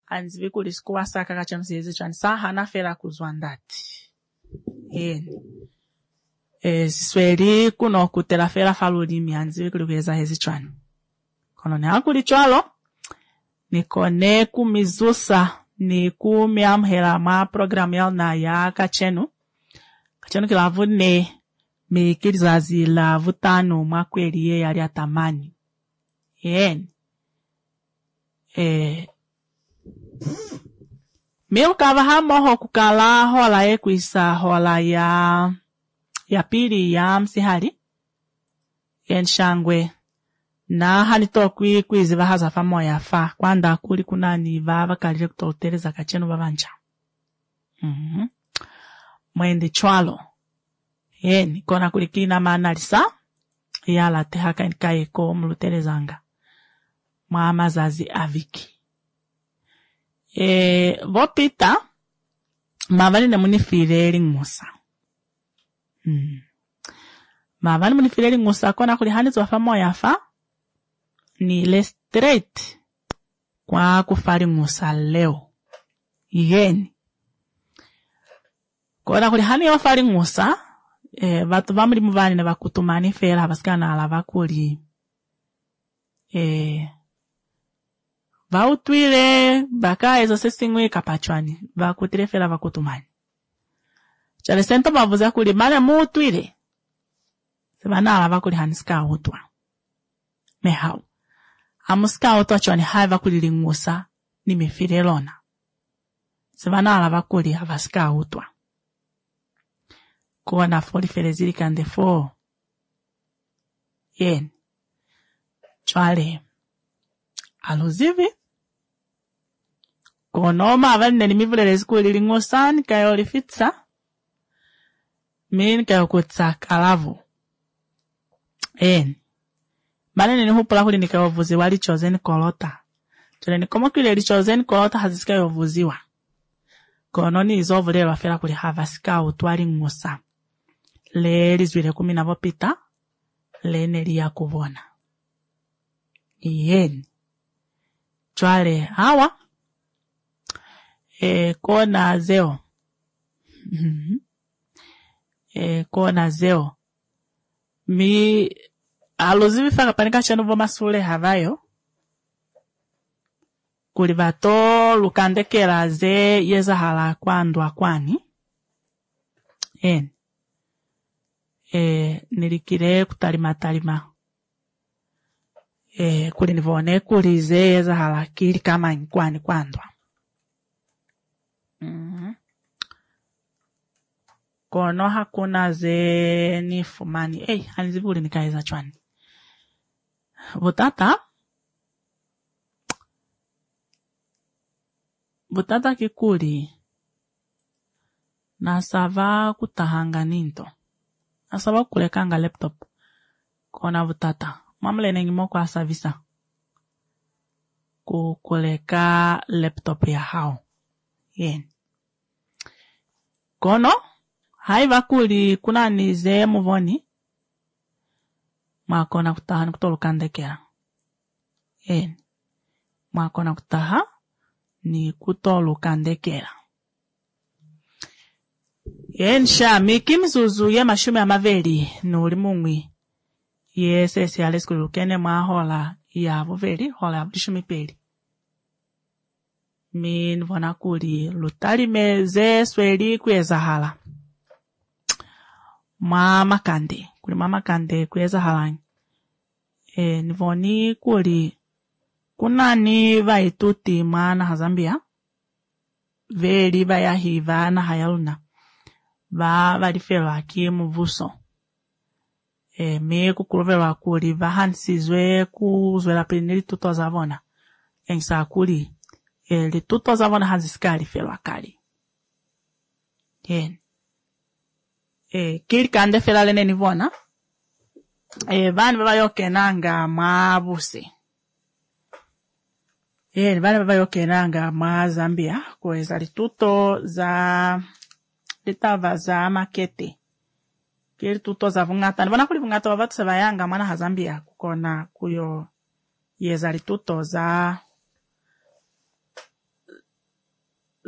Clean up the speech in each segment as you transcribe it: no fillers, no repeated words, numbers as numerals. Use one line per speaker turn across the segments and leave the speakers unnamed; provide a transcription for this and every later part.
anzivi kuli sikuwa saka kachenu siyezi chwani saha na fera kuzwandati. Sisweli kuno kutela fera falulimi anzivi kuli kuweza hezi chwani. Kono ni hakuli chwalo, nikone kumizusa, ni kumiamhela ma program yao na ya kachenu. Kachenu kilavu ne, mikirizazi la vutano makweli ye yari atamani. Milkava hamoho kukala hola kuisa hola ya pili ya msihari. Shangwe. Na hanito kwizi vahaza famo ya fa. Kwanda kuli kunani vava kalile kutotereza kachenu vavanja. Mwende chwalo. Kona kulikina manalisa. Yala tehaka nikaeko mluterezanga. Mazazi aviki. Vopita. Mavani ne munifireli ngusa. Mavani munifireli ngusa. Kona kulihanizo famo ya fa. Ni le straight. Kwa kufari ngusa leo. Kona kulihani ya wafari ngusa. Vatu vamuri muvani na vakutumani fera. Vasikana ala vakuli. Vautwile baka ezo sesingwe kapachwani vakutire fera vakutumani chale sento mavuza kuli mane muutwile sebana ala vakuli haniska utwa mehau amuska utwa chwani hai vakuli lingusa nimefire lona sebana ala vakuli havaska utwa kuwa na foli ferezili kande fo chwale aluzivi konoma avane ni mivulele skuli lingosani kayo lifitsa min kayo kutsa kalavu manene ni hupula kuli nikayo vuzi wali chosen kolota chole ni komo kule li chosen kolota hazisika yo vuziwa kononi izovulele wafela kuli havasika utwali ngosa le lizwile kumina vopita le neli ya kuvona chwale hawa kona zeo kona zeo mi aluzivi faka panika chanu voma sule havayo kulivato lukandekela ze yeza hala kwandwa kwani nilikire kutalima kuli nivone kuli ze yeza hala kili kama nkwani kwandwa kono hakuna ze ni fumani hanizibuli nikaiza chwani butata kikuli nasava kutahanga ninto nasava kulekanga laptop kona butata mamle nengimo kwa savisa kukuleka laptop ya hao kono haiva kuli kuna nize muvoni mwakona kutaha ni kutolukandekera mwakona kutaha ni kutolukandekera sha mikimizuzu ye mashume amaveli nuli mungwi yesese aleskulukene mwahola ya vuveli hola ya bulishumi peli min vona kuli lutalime ze sweli kweza hala makande kuli makande kweza hala nivoni kuli kunani vaituti mwana hazambia veli vaya hiva na hayaluna valifelo aki muvuso me kukulovela kuli vahansizwe kuzwela pili tuto zavona engisa kuli li tuto zavona hanziskali felo akali kili kande fela lene nivona vani vayokenanga mabuse vani vayokenanga ma Zambia kweza lituto za litava za makete kili tuto za vungata nivona kuli vungata wavatu sevayanga mana hazambia kukona kuyo yeza lituto za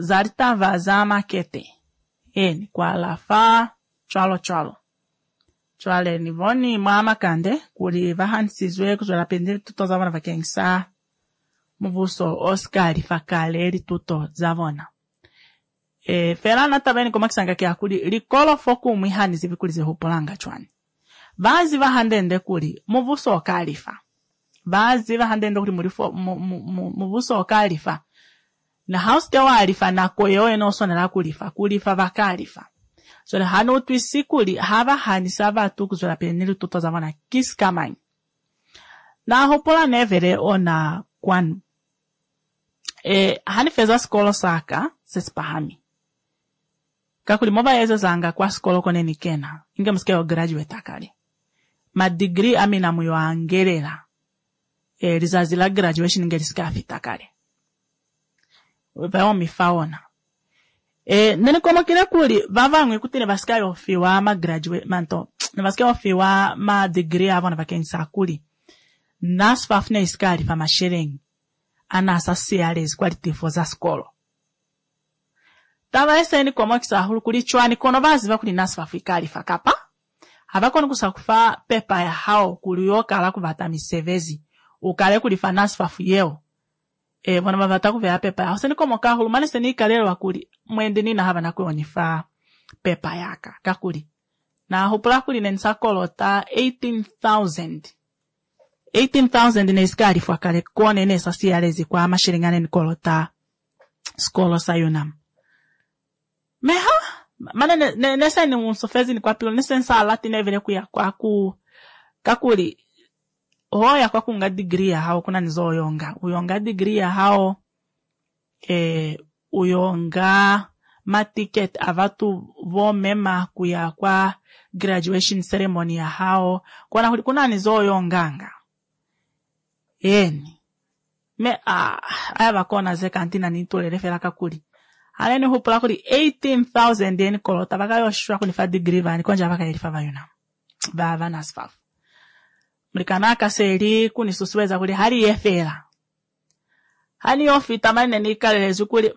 zaritava za makete. Kwa lafa, chalo. Chwale nivoni mama kande, kuli vahansizwe kuzwela pendele tuto zavona vakengisa. Muvuso Oscar fakale eri tuto zavona. Ferana tabeni komakisanga kia kuli likolo foku mwihani zivikulize hupolanga chwani. Bazi vahandende kuli muvuso okalifa. Bazi vahandende kuli muvuso okalifa. Na house dewa alifa na koyo enoso na kulifa vakalifa. So le hano twisi kuli hava hanisa vatu kuzwela penili tuto zavona kiskamanyi. Na hopola nevere ona kwanu. Hani feza skolo saka sespahami. Kakuli moba yeze zanga kwa skolo kone nikena. Inge msikeo graduate akali. Ma degree amina muyo angerela. Rizazila graduation inge riskafi takali. Veo mifaona. Nene komo kile kuli vavangwe kutine vaskayo fiwa ma graduate manto. Vaskayo fiwa ma degree avona vakensa kuli. Nasfafne iskali fa masherengi. Anasa CRS qualitative za skolo. Tava eseni komo kisahulu kuli chwani kono vazi vakuli nasfa fikali fakapa. Havakono kusakufa pepa ya hao kuliyoka ala kuvata misevezi. Ukale kulifa nasfa fuyeo. Wana mavata kuvea pepa ya. Oseni komo kahulu mane seni ikalelo wakuli mwende nina hava na kuonifa pepa yaka. Kakuli. Na hupula kuli nensa kolota 18,000 neskari fuakale kone nesa siyalezi kwa mashiringane nikolota skolo sayunam. Meha? Mana nesa ni unsofezi ni kwa pilo nesa nsa alati nevele kuya kwa kakuli. Hoya kwa kunga degree ya hao kuna nizo uyonga. Uyonga degree ya hao uyonga matiket avatu vo mema kuya kwa graduation ceremony ya hao. Kuna nizo uyonganga. Aya kona ze kantina nitole refera kakuli. Aleni hupula kuli 18,000 yen kolota baka yoshua kunifa degree vani konja baka elifa vayuna. Bava nasfafu. Mlikanaka seri kunisusuweza kuli hali yefera. Hali yofita mani nikalelezu kuli.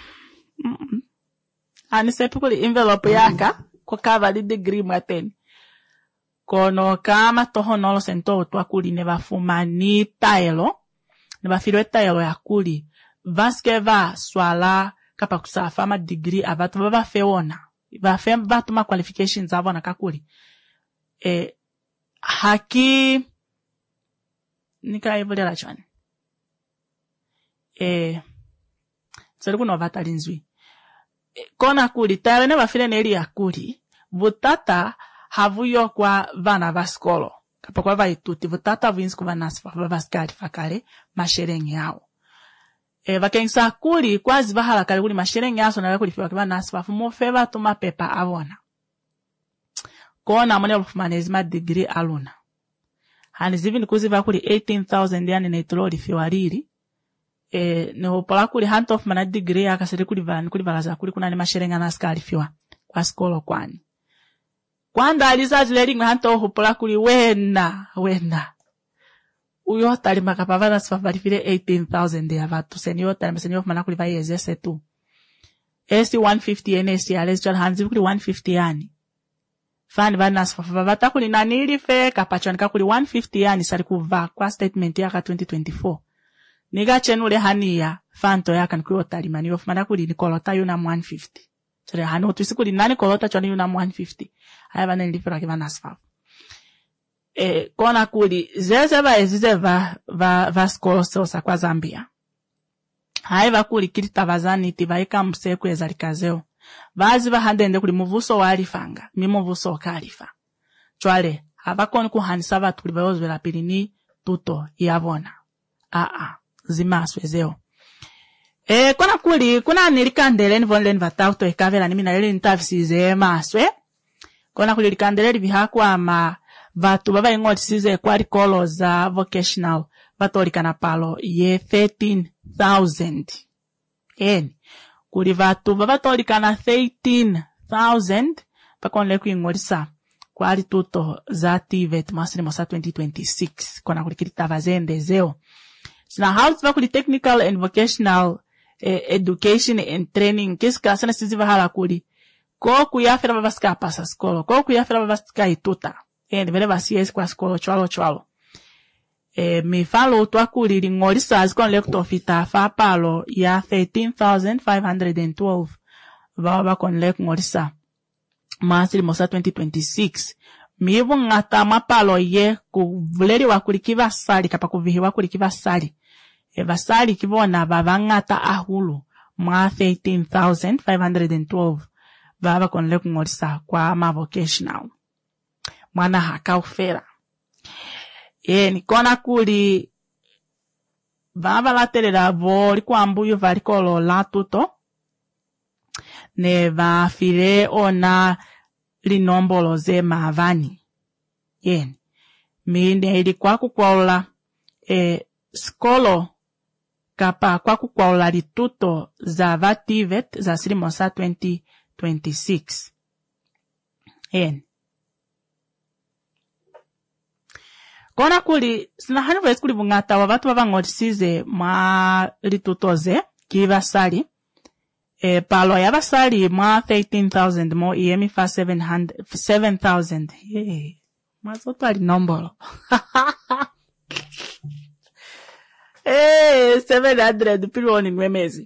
Anisepi kuli envelope yaka kwa kava li degree mwateni. Kono kama toho nolo sento utwa kuli neba fumani taelo. Neba filwe taelo ya kuli. Vaske va swala kapa kusafa ma degree avatu baba feona. Vafe batu ma qualifications avona kakuli. Haki nika evole la chwani. Sori kuno vata linzwi. Kona kuli taelo neba file neri ya kuli. Vutata havuyo kwa vana vaskolo. Kapa kwa vaituti, vutata vinsi kwa vanasfa, vaskari fakale, masherengi yao. Vakengisa kuli, kwa zivahala kali kuli masherengi yao, sonala kuli fiwa kwa vanasfa, fumofeva tuma pepa avona. Kona amone ufumanezima degree aluna. Hanizivi nikuziva kuli 18,000 yani naituloli fiwa lili. Nihopola kuli hanto ufumana degree ya kasiri kuli valaza kuli kuna ni masherengi anaskari fiwa kwa skolo kwani. Kwanda alizazi leringwe hanto hupula kuli wena. Uyo tali makapavana sifafari file 18,000 ya vatu. Senyo tali senyo fumana kuli vaye ezese tu. Esi 150 ene esi alezi chwala hanzivu kuli 150 yani. Fani vana sifafari vata kuli nanili fe kapachonika kuli 150 yani sari kuva kwa statement yaka 2024. Niga chenule hania fanto yaka nikuyo tali mani fumana kuli nikolota yuna 150. Chale hano tuisi kuli nani kolota chwani yuna 150. Haya vana nilifira kiva nasfafu. Kona kuli zeze ezize va skolo sosa kwa Zambia. Haiva kuli kilita vazani tivaika mseku ezalikazeo. Vazi vahandende kuli muvuso walifanga. Mimuvuso kalifa. Chwale, havakoni kuhanisa vatu kuli vayozu vela pilini tuto yavona. Zimasu ezeo. Kona kuli, kuna nilikandele nivonile nivatauto ekavela nimina lili nitafisize maswe. Kona kuli likandele livihaku ama vatu baba ingoti size kwari kolo za vocational vatolika na palo ye 13,000. Kuli vatu baba tolika na 13,000 pakonle kuingotisa kwari tuto za TVET masini mosa 2026. Kona kuli kilita vazende zeo. Sina house va kuli technical and vocational education and training kisi klasana siziva hala kuli ko kuyafira babasika pasa skolo ko kuyafira babasika ituta vele basiesi kwa skolo chwalo mi falo utwa kuli lingolisa azikon lekto fita fa palo ya 13,512 baba kon lek ngolisa masili mosa 2026 mivu ngata mapalo ye kuvuleri wakulikiva sali kapa kuvihi wakulikiva sali basali kibona baba ngata ahulu mwa 13,512 baba kon lek ngolisa kwa ma vocational mwana hakaufera nikona kuli baba laterera voli kwa mbuyu valikolo la tuto ne vafire ona linombolo ze mavani mine ilikuwa kukwaula skolo kapa kwa kukwaula lituto za vativet za silimosa 2026 kona kuli sinahani vwezi kuli vungata wa vatu vavangolisize mwa litutoze kiva sali palo ya basali mwa 13,000 mo iemi fa 7,000 mazoto ali nombolo 700 piloni mwemezi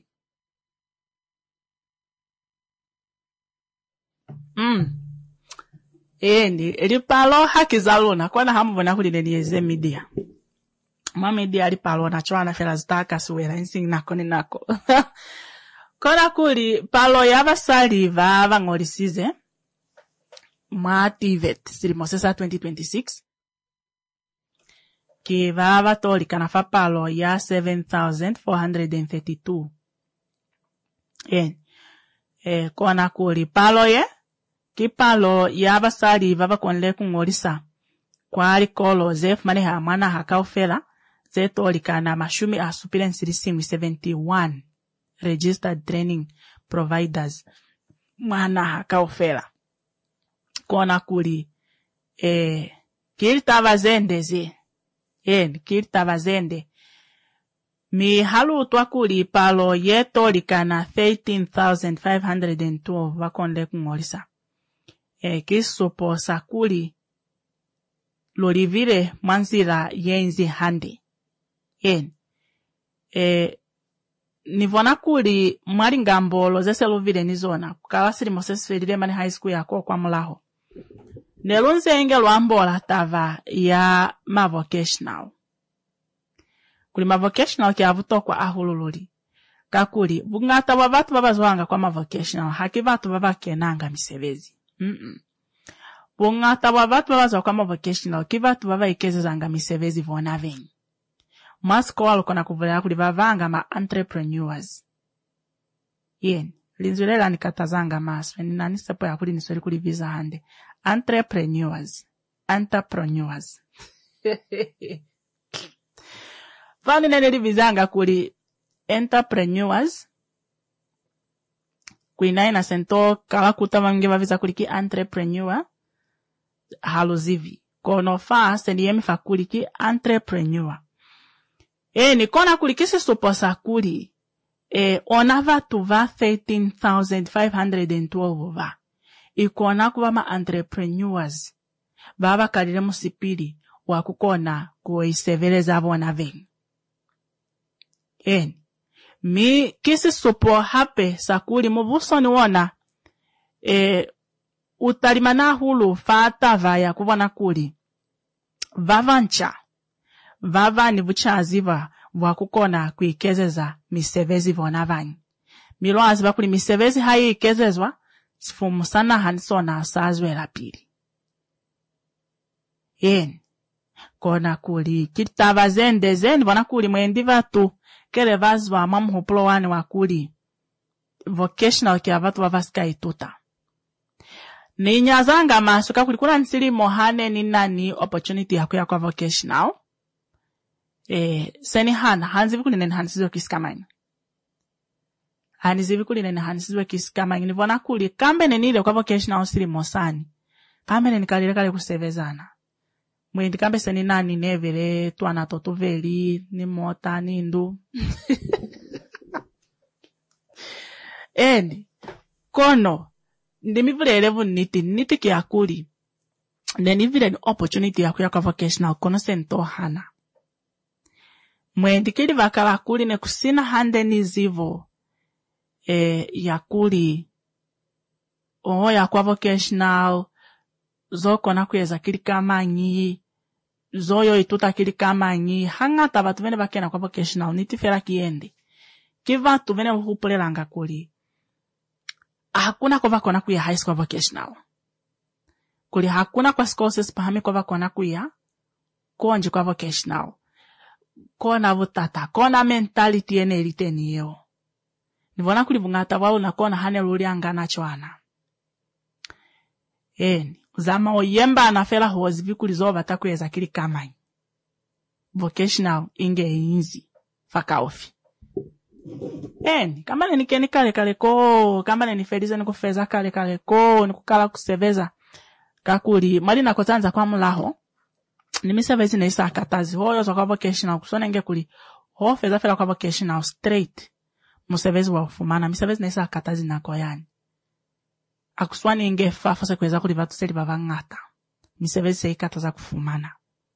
eli palo haki zaluna kwa na hamu vona kuli nelieze media mwa media ali palo na chwana fela zitaka suwela insing nako kona kuli palo ya basali vavangolisize mwa TVET silimosesa 2026 ki vavatolika na fa palo ya 7,432 kona kuli palo ye ki palo ya basali vavakonle kungolisa kwa alikolo zef maneha mwana hakaufela zetolika na mashumi asupile nsirisimu 71 registered training providers mwana hakaufela kona kuli kilitava zende kilitava zende mi halutwa kuli palo yetolika na 13,512 vakonle kungolisa kisoposa kuli lolivire mwanzira yenzi hande nivona kuli mwali ngambolo zese luvire nizona kukawa silimosesferile mani high school yako kwa mulaho nelunzenge lwambola tava ya ma vocational kuli ma vocational kia vutokwa ahulululi kakuli vungata wa vatu babazwanga kwa ma vocational haki vatu babakenanga misebezi vungata wa vatu babazwa kwa ma vocational ki vatu babaikezezanga misebezi vona venyi masko walukona kuvulea kuli vavanga ma entrepreneurs linzulela nikatazanga maso nani sepo ya kuli nisweli kuli visa hande entrepreneurs vani nene vizanga kuli entrepreneurs kuinaina sento kawa kutavange vaviza kuli ki entrepreneur haluzivi kono fa sendiyemi fa kuli ki entrepreneur nikona kuli kisi suposa kuli ona vatu va 13,512 va ikona kuva ma entrepreneurs baba kalile musipili wa kukona kuiseveleza bona vengi mi kisi supo hape sakuli muvusoni wona utalimana hulu fatava ya kuvona kuli vavancha vavani vuchaziva vakukona kuikezeza misevezi vona vanyi milwazi vakuli misevezi hayi ikezezwa sifumusana hanisona asazwela pili kona kuli kitava zende vona kuli mwendi vatu kele vazwa mamuhupulo wani wakuli vocational kia vatu vavasika ituta ninyazanga masuka kuli kuna nsili mohane ni nani opportunity yakuya kwa vocational seni hanzi vikuli nene hansizo kisikamani hanizi vikuli nene hansizo kisikamani nivona kuli kambe nenile kwa vocational sili mosani kambe nene kalile kale kusevezana mwendi kambe seni nani nevele tuana totuveli ni mota ni ndu Eni kono ndimivulele niti kiakuli nenivile ni opportunity ya kuya kwa vocational kono sento hana mwendikili vakala kuli ne kusina hande nizivo yakuli ya kwa vocational zokona kuyeza kili kamanyi zoyo ituta kili kamanyi hangata vatu vene vakena kwa vocational nitifera kiende kivatu vene hupulelanga kuli hakuna kwa vakona kuya high school vocational kuli hakuna kwa courses pahame kwa vakona kuya konji kwa vocational kona vutata kona mentality ene eliteni yeo nivona kuli vungata wao na kona hane luli angana chwana zama oyemba anafela hozi vikuli zova takueza kili kamai vocational inge inzi fakaofi kama nikeni kale ko kama nifelize nikufeza kale ko nikukala kuseveza kakuli mali nakotanza kwa mulaho nimisevezi na isa katazi hoyo za kwa vocational kusona nge kuli ho feza fela kwa vocational straight musevezi wa ufumana misevezi na isa katazi na koyani akuswani nge fafose kweza kuli vatu seli bavangata misevezi se ikataza kufumana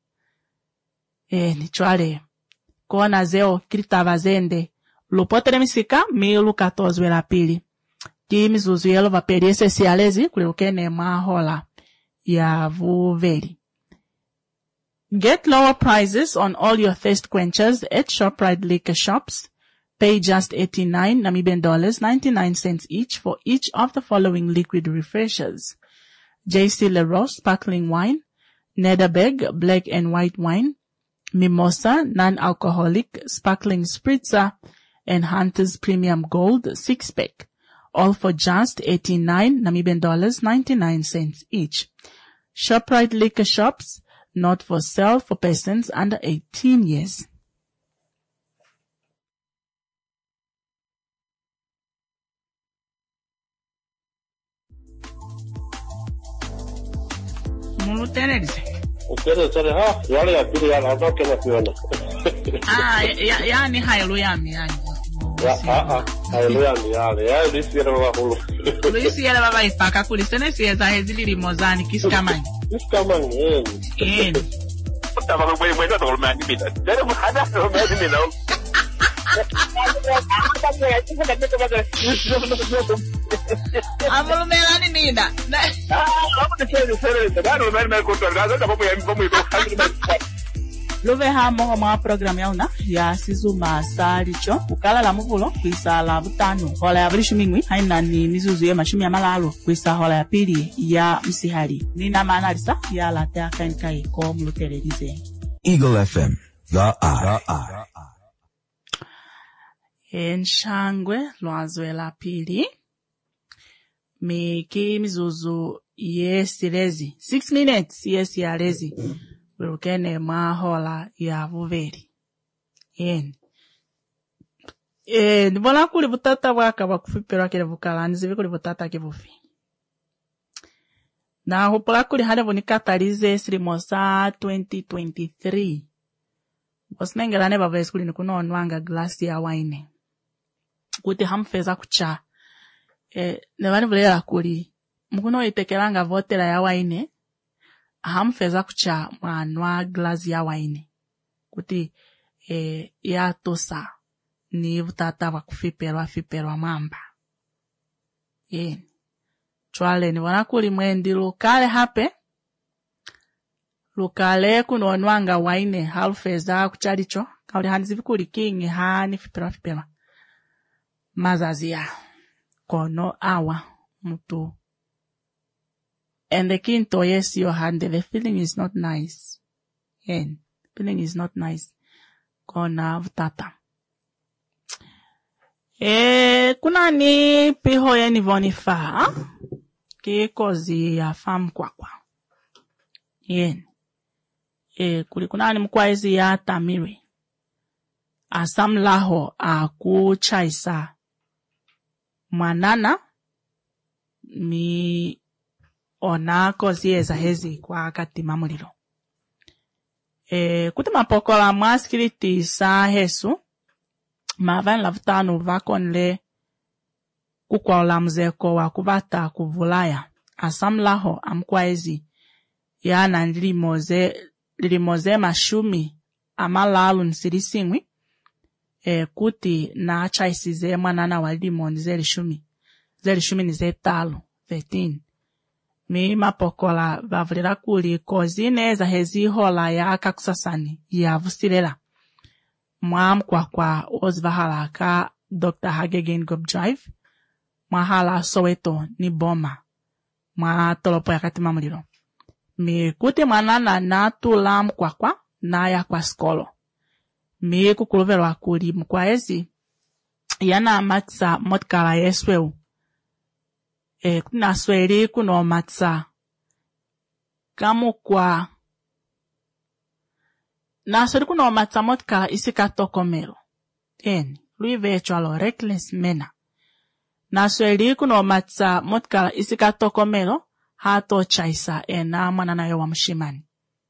ni chwale kona zeo kilitava zende lupotere misika 2014 ki mizuzu yelo vaperiese sialezi kulilukene mahola ya vuveli. Get lower prices on all your thirst quenchers at ShopRite liquor shops. Pay just $99 each for each of the following liquid refreshers: JC Leroy sparkling wine, Nederberg black and white wine, Mimosa non-alcoholic sparkling spritzer, and Hunter's Premium Gold 6-pack, all for just $99 each. ShopRite liquor shops, not for sale for persons under 18 years. Yani hailuami yani. Luisi yale baba ipaka kulisene sieza hezili limozani kiskamani.
Kiskamani Tava mwe mwe to mani bida. Dere mu hada to mani bida.
Amulu melani nida. Love hamo ma program ya una ya sizu masalicho ukala la muvulo kwisa la butano hola ya brishu mingwi haina ni mizuzu ya mashumi ya malalo kwisa hola ya pili ya msihali nina maana lisa ya la tea kankai ko mlutelerize
Eagle FM the eye
enshangwe lwazwe la pili miki mizuzu yesilezi 6 minutes yes ya lezi Wilkene mahola ya vuveli. Nibona kuli butata waka wakufipira kile vukalani zivi kuli butata kivufi. Na hupula kuli hane vunikatalize silimosa 2023. Bosinengelane baba eskuli nikuno onwanga glasi ya wine. Kuti hamfeza kucha. Nevani vulela kuli. Mkuno itekelanga votela ya wine. Hamfeza kucha mwanwa glasi ya wine. Kuti ya tosa ni vutata wakufiperwa mamba. Chwale ni wanakuli mwendi lukale hape. Lukale kunonwanga wine halfeza kuchalicho. Kauli hanizivi kuli kingi hani fiperwa. Mazazia. Kono awa mutu. And the kinto yes your hand, the feeling is not nice. Feeling is not nice. Kona vutata. Kuna ni piho ya nivonifa. Kikozi ya fam kwakwa. Kuna ni mkwaizi ya tamiri. Asam laho akuchaisa. Mwanana. Mi ona kozi eza hezi kwa kati mamulilo. Kuti mapokola mwaskiliti sa hesu, mavan lavutanu vakonle kukwaula mzeko wa kuvata kuvulaya asamlaho amkwaizi yana lilimoze mashumi amalalu nsirisingwi kuti na achaisize mwanana wa limoni zeli shumi ni zetalo 13 mi mapokola bavulira kuli kozine za hezi hola ya kakusasani ya vusilela kwa ozvahala ka Dr. Hagegen Gob Drive mahala Soweto ni Boma mwa tolopo ya katima muliro mi kuti mwanana na tula kwa na ya kwa skolo mi kukuloverwa kuli mkwaezi yana matsa motkala yesweu kuna sweri kuno matsa kamu kwa na sweri kuno matsa motkala isika tokomero lui virtual reckless mena na sweri kuno matsa motkala isika tokomero hato chaisa na mwanana yo wa mshimani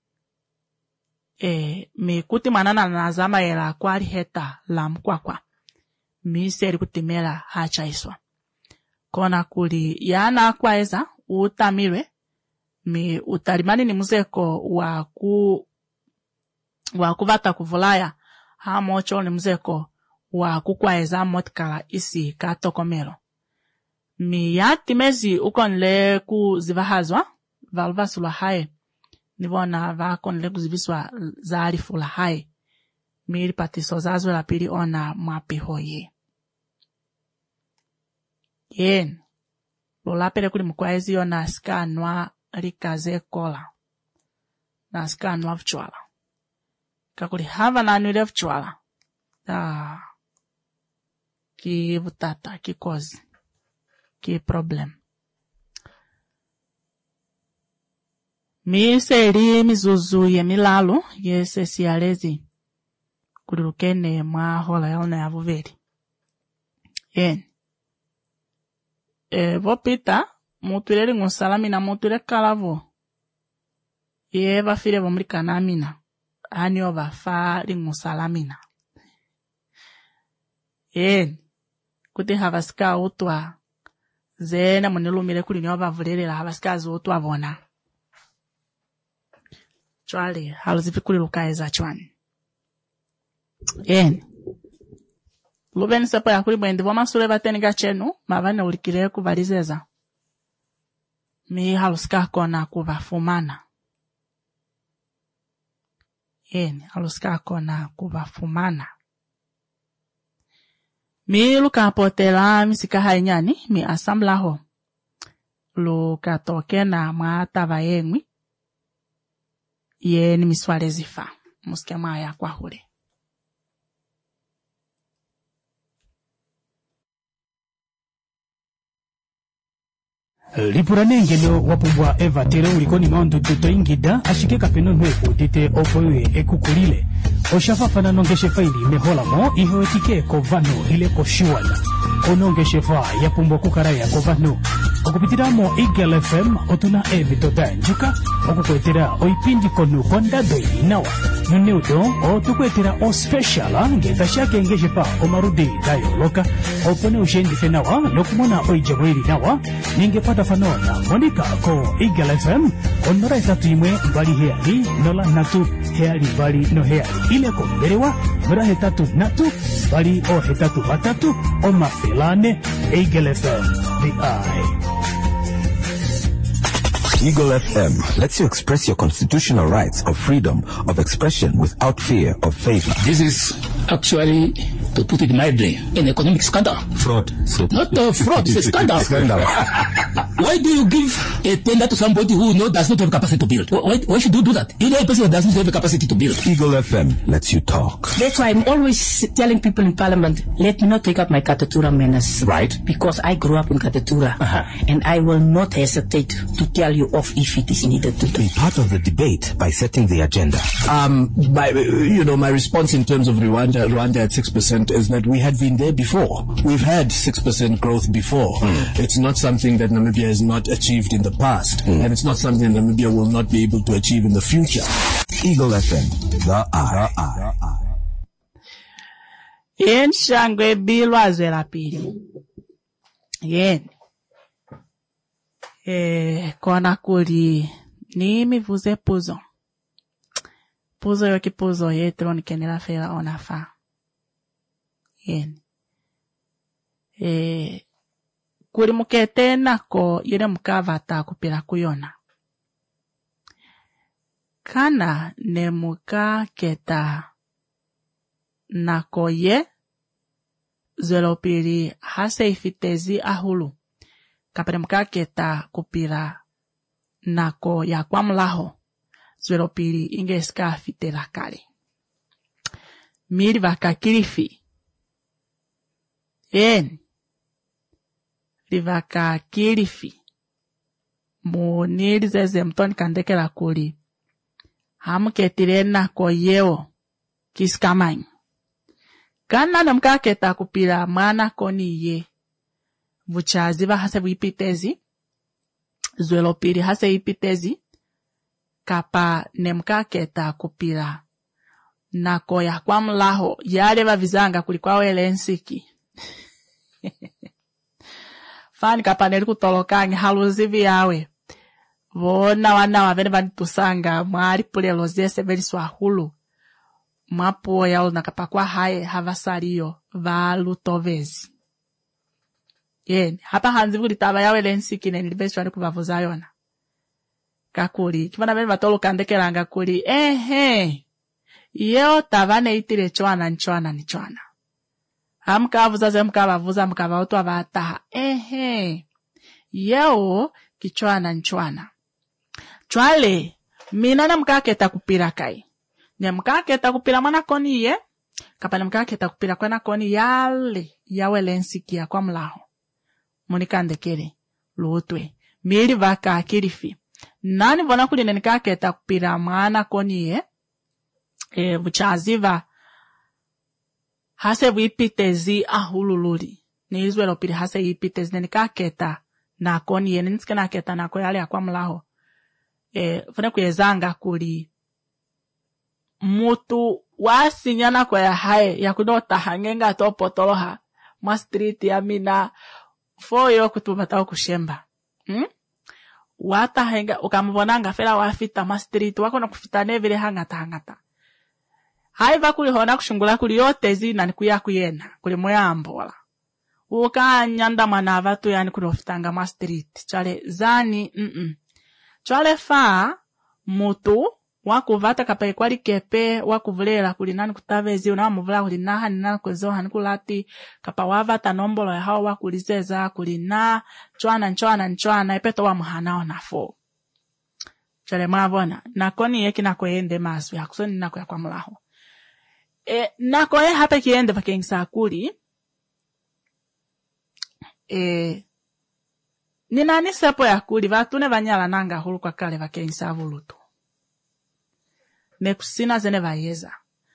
mi kuti mwanana nazama yela kwari heta la mkwakwa mi seri kutimela hachaiswa kona kuli yana kwaeza utamirwe mi utalimani ni muzeko wa kuvata kuvulaya hamocho ni muzeko wa kukwaeza motkala isi katokomero mi yatimezi ukonle kuzivahazwa valvasula hae nivona vakonle kuziviswa zaarifula hae mi patiso zazwe la pili ona mwapihoye lola pele kuli mkwaezi yona skanwa rikaze kola na skanwa vchwala kakuli hava na nule vchwala ki vutata ki kozi ki problem mi seri mizuzu ye milalo yese sialezi kulilukene mwa hola yaona ya vuveri vopita mutuleli ngusalamina mutule kalavo ye vafile vomlikana amina anio vafa lingusalamina kuti havasika utwa zena munilumile kuli nyo vavulelela havasika zutwa vona chwali haluzipi kuli lukaeza chwani lubeni sepo ya kuli bwendi vomasule vateniga chenu mavane ulikile kuvalizeza mi halusika kona kuvafumana halusika kona kuvafumana mi lukapotela misika hainyani mi asamlaho lukatoke na mwatava yengwi ye ni miswale zifa muskema ya kwa hule
lipuranengelo wapumbwa eva tere ulikoni maundu tuto ingida ashike kapeno nweku dite opoye ekukulile oshafafana nongeshe faili meholamo ihoetike kovano ile koshiwala onongeshe fa yapumbwa kukaraya kovano okupitiramo Eagle FM otuna ebitota njuka okukwetera oipindi konu kondado inawa nuneudo otukwetera o special ngedashake ngeshe fa omarudi dayo loka opone ushendi fenawa nokumona oijabweli nawa ningepata fanona monika ko Eagle FM onora itatu imwe mbali heali nola natu heali mbali no heali ile ko mberewa mbera hetatu natu mbali o hetatu batatu o mafilane Eagle FM the eye.
Eagle FM lets you express your constitutional rights of freedom of expression without fear of favor.
This is actually, to put it mildly, an economic scandal. Fraud. Not fraud, it's a scandal. Why do you give a tender to somebody who does not have capacity to build? Why should you do that? You know a person who doesn't have the capacity to build.
Eagle FM lets you talk.
That's why I'm always telling people in Parliament, let me not take up my Katatura menace.
Right.
Because I grew up in Katatura. And I will not hesitate to tell you off if it is needed to
be part of the debate by setting the agenda.
My response in terms of Rwanda at 6% is that we had been there before. We've had 6% growth before. It's not something that Namibia has not achieved in the past, and it's not something that Namibia will not be able to achieve in the future.
Eagle FM, the eye.
Yenshangwe bilwa zwela pili. Yeni. Kona kuli ni mivuze puzo. Puzo yoki puzo yetroni kenela fela onafa. Yeni. Kuli mukete nako yere mukavata kupira kuyona. Kana ne mukaketa nako ye zwelopiri hase ifitezi ahulu. Kapere mukaketa kupira nako ya kwa mlaho. Zwelopiri ingeska fitela kale. Miri vakakirifi. Rivaka kirifi. Muniri zeze mtoni kandekela kuli. Hamuketire nako yeo kiskamanyi. Kana na mukaketa kupira mwana koni ye. Vuchaziva hase vipitezi. Zwelopiri hase ipitezi. Kapa ne mukaketa kupira nako ya kwa mlaho. Yale vavizanga kulikuwa wele nsiki. Fani kapa neri kutolokangi haluzivi yawe. Vona wana wavene vanitusanga. Mwari pule lozese veli swahulu. Mwapuo yao nakapakwa hae havasariyo valutovezi. Hapa hanzi vuli taba yawe lensiki ne nilibesi wani kuvavuza yona. Kakuri. Kifana veni vatolokandekelanga kuri. Yeo tavane itire chwana ni chwana. Hamkavuza ze mkavavuza mkavaotwa vataha. Yeo kichwana nchwana. Chwale. Minana mkaketa kupira kai. Ne mkaketa kupira mwana koni ye. Kapane mkaketa kupira kwana koni yale. Yawe lensikia kwa mlaho. Munikandekere. Lutwe. Miri vaka kirifi. Nani vona kuli nenikaketa kupira mwana koni ye. Vuchaziva. Hase vipitezi ahululuri. Nizwelo piri hase vipitezi nenikaketa na koni ye. Niniske naketa na kwa yale ya kwa mlaho. Fune kuyezanga kuli. Mutu wasinyana kwa ya hae. Ya kudota hangenga topo toloha. Ma street ya mina. Foyo kutubata kushemba. Wata henga. Ukamuvonanga fela wafita ma street. Wako na kufita nevile hangata. Haiva kuli hona kushungula kuli yote zina ni kuya kuyena. Kuli moya ambola. Uka nyanda manavatu yani kuli ofitanga ma street. Chale zani. Chale faa. Mutu. Wakuvata kapai kwali kepe. Wakuvulera kuli nani kutavezi. Unamuvula kuli naha ni nani kuzoha ni kulati. Kapa wavata nombolo ya hawa wakulizeza. Kuli na. Chwana. Epeto wa muhanao na fo. Chale mavona. Nakoni yeki nakoyende masu. Yakusoni nako ya kwa mlaho. Nakoye hapa kiende vakengisa kuli. Ni nani sepo ya kuli. Vatune vanyala nanga hulu kwa kale vakengisa vulutu. Nekusina zene vayeza.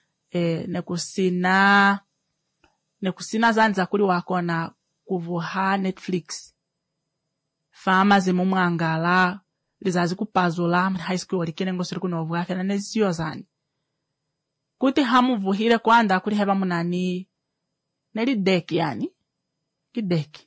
Nekusina zanza kuli wakona kuvuha Netflix. Fama zimu mwangala. Lizazi kupazula. High school walikene ngosiri kunovu afya na nezio zani. Kuti hamu vuhile kwanda kuli heba munani. Neli deki yani. Kideki.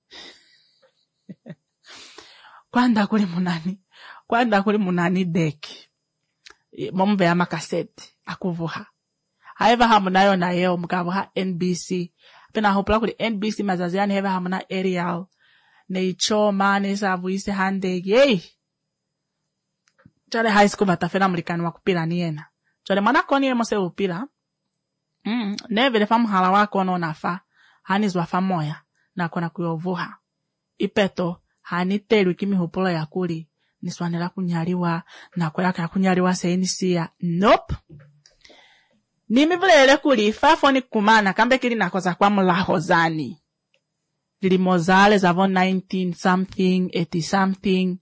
Kwanda kuli munani deki. Mombe ya makaseti. Akuvuha. Haiva hamu nayo na yeo mkavuha NBC. Pena hopula kuli NBC mazaziani heba hamu na Ariel. Neichoma nesavu ise handegi. Chale high school batafena mulikani wakupila niena. Chale mana koni yemose upila. Nevele famu hala wako no nafa. Hanizwa famoya. Na kona kuyovuha. Ipeto. Haniteru kimi hupula ya kuli. Niswanela kunyaliwa. Na kwa yaka kunyaliwa seinisia. Nope. Nimivulele kuli. Fafoni kumana. Kambe kili nakoza kwa mulaho zani. Lili mozale zavon 19 something. 80 something.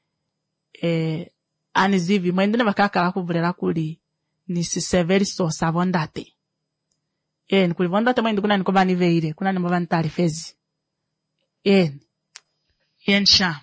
Anizivi. Mwendine wakakala kuvulela kuli. Nisiseveri so savondate. Nikulivondate mwendu kuna nikoba niveire. Kuna nimoba nitarifezi. Sha.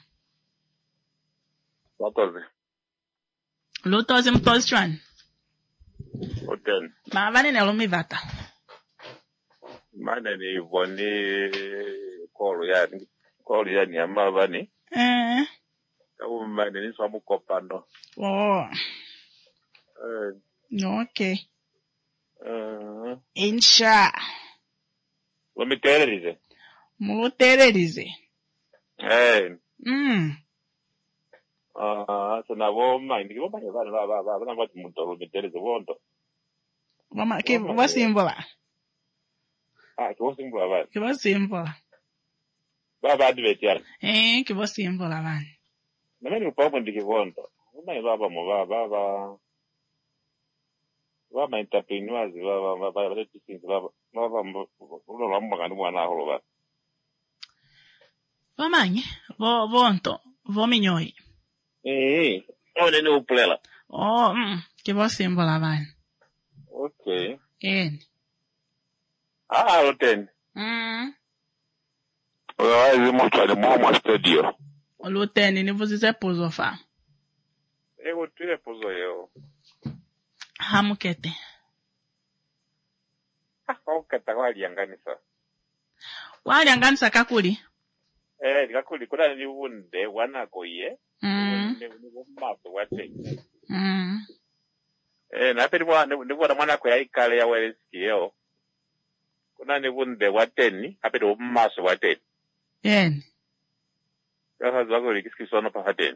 Lutozi mtozi chwani.
Hotel.
Maavani ne lumivata.
Mane ni voni kolo ya Kwa ya ni amabani. Mani ni swamu kopano.
Oh. Okay. Insha.
Mutererize. Sana woma ndi woma ne bana ngati mutoro mutererize wondo.
Mama ke wasimbola.
Ke wasimbola bana.
Ke wasimbola.
Baba advetiar.
Ke wasimbola bana.
Nami upapo ndike wondo. Uma baba mo baba entrepreneurs baba let's baba ulo lamba mwana holo ba.
Vamanye, vonto, vomignoi.
Ole no uplela.
Che vosimbola bana.
Okay.
Loten.
Oya moto ale mama studio.
Loten ni vozise pozo fa.
Ego tire pozo yo.
Hamukete.
Okata walianganisa.
Walianganisa kakuli?
Kakuli kuna ni wunde wana koye. Ni maso wate. Na pedi mwana kwa ikale ya weresikio. Kuna ni wunde wateni, apedi maso wateni. Sasa zako likisikisona pa hateni.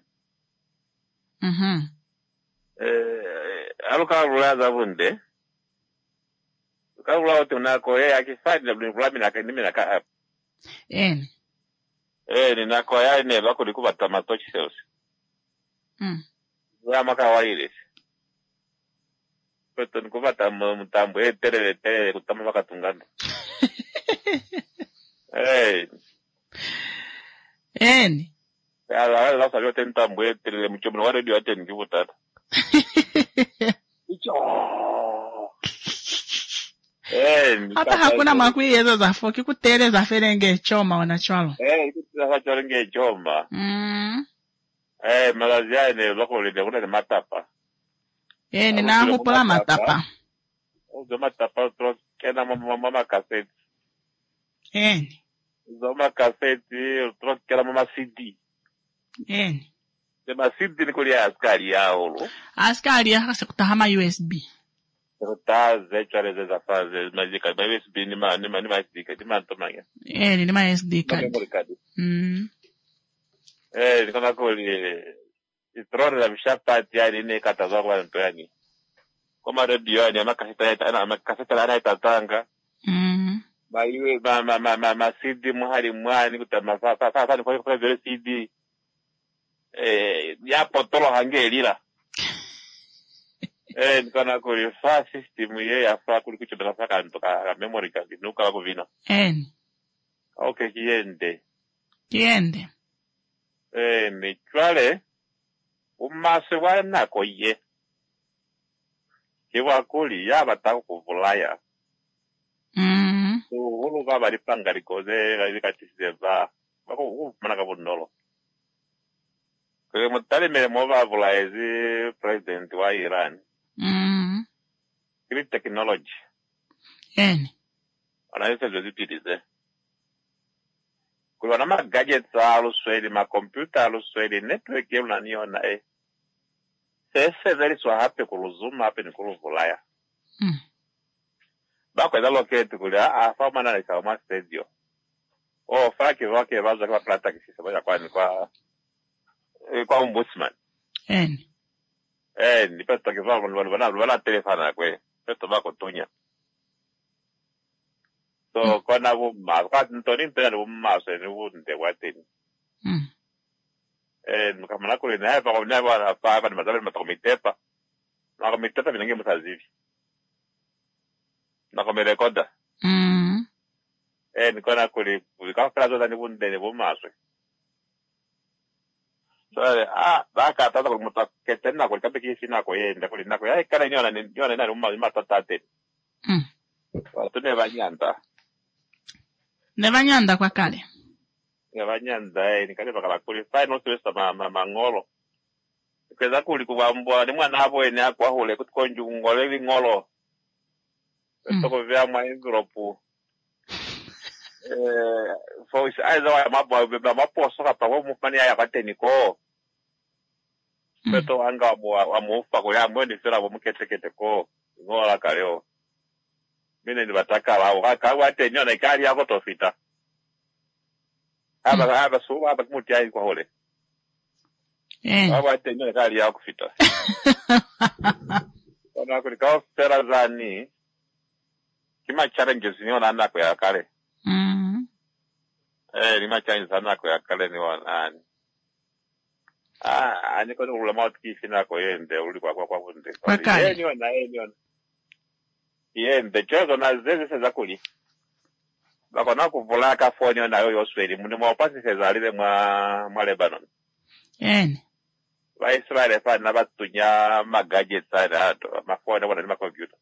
Aluka rulaza wunde. Kau lau tuna koye akifadi na blami na kanimi na ka. Ni na koya ne bako likuba tamatochi sales. Zama kawaile. Peto nikuba tambo tere kutama baka tunganda. Ala la sayo tentambo tere mchomo wa radio ateni kibutata.
Hata hakuna makui hizo za foki kutere za ferenge choma wanachwalo.
Za ferenge choma. Malazia ne loko le kuna matapa.
Ni na hupula matapa.
Zo matapa tro kena mama cassette. Zo cassette tro kena mama CD. Sema CD ni kulia askari yao. Askari
ya sekutahama USB.
Taze chale za faze majika ba USB ni ma SD card ma tomanya.
Ni ma SD card.
Ni kama kuli itrone la mshapa yani ne kataza kwa nto yani. Kama radio yani makaseta la tatanga. Ba iwe ma CD muhali mwani kutama fa ni kwa vile CD. Ya potolo hangelila. Nikana kuri fa system ye ya fa kuri kucho bela saka ntoka memory card nuka wako vina. Okay, kiende. Ni chwale umase wana koye. Kiwa kuli ya batako kuvulaya. Ulu baba lipanga likoze likatisiva. Wako manaka bundolo. Kwa mutale mele mova vulaezi president wa Iran. Great technology. Anaweza kuzipitize. Kwa na ma gadgets alu swedi, ma computer alu swedi, network yemu naniona Sese very so happy kuluzuma happy ni kuluvulaya. Bako eza locate kulia afama na ikauma stadio. Faki wake waza kwa plata kisisa baja kwa ombudsman. Ni pesto kivaa wana telefona kwe. Pesto bako tunya. So kona wuma, kwa ntoni mpena wuma se ni wunde wateni. Mkamana kule na hapa kwa nyawa na hapa ni mazali matakomitepa. Makomitepa minangi mutazivi. Nakomerekoda. Nikona kule kwa plaza ni wunde ni wuma se. So baka tata kwa mutaketena kwa kabiki sina kwa yenda kule nako ya kana niona na umma matatate. Watu ne banyanda.
Ne banyanda kwa kale.
Ne banyanda ni kale bakala kule final test mangolo. Kweza kuli kubambwa ni mwana hapo ene akwa hole kutkonju ngole ngolo. Toko vya mwa grupu. for is either maposo kapa wo mufani ya bateni ko peto anga amufa ko ya mwende sera bo muketekete ko ngola kaleo mine ni bataka wao akawa tenyo na ikali yako tofita haba so haba kumutia kwa hole haba tenyo na ikali yako fita ona kulika sera zani kima challenges ni ona nako ya kale lima challenges nako ya kale ni ona aniko ni ulama tukifina ko yende uli kwa kunde ni ona yende chozo na zeze seza kuli bakona kuvola ka fonyo na yo sweli muni mwa pasi sezalile mwa Lebanon ba Israel fa na batunya magadgets ato mafona bona ni ma computer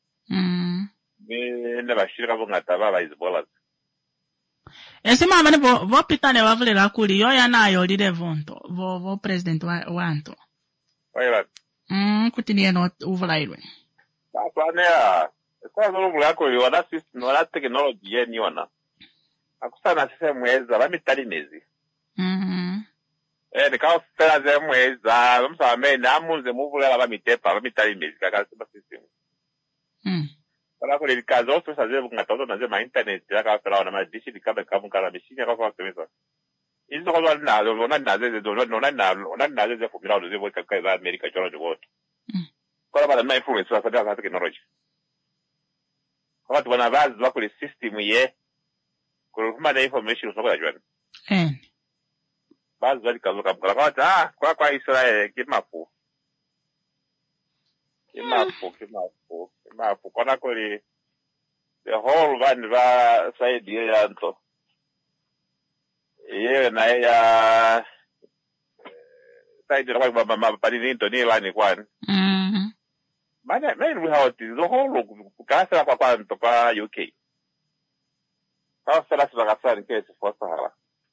ne bashirika bongata ba Hezbollah
esima bane vo pitane bavulela kuli yo yanayo lile vonto vo president wanto
oya
kuti ni no uvulailwe
bapane kwa sababu yako yona system na technology yeni ona akusana sisi mweza bamitalinezi nikawa fera ze mweza bamsame namunze muvulela bamitepa bamitalinezi kaka system Para kule kazo oso saze ngatoto na ze ma internet ya ka fera na ma dishi dikabe kamukala mishini ka kwa semesa izo kwa na lona na ze na ze fumira ze voka ka za America choro jogoto kwa bala na influence wa sadaka technology watu wanavazi wako ile system ye kuluma na information soko ya jwani baadhi wali kazoka mkala kwa Israel kimafu kona kuli the whole van va side ya anto ye na ya side ya mama palinto ni lani kwani Mana we have the whole kasa kwa nto kwa UK. Kwa sala sala kesi kwa Sahara.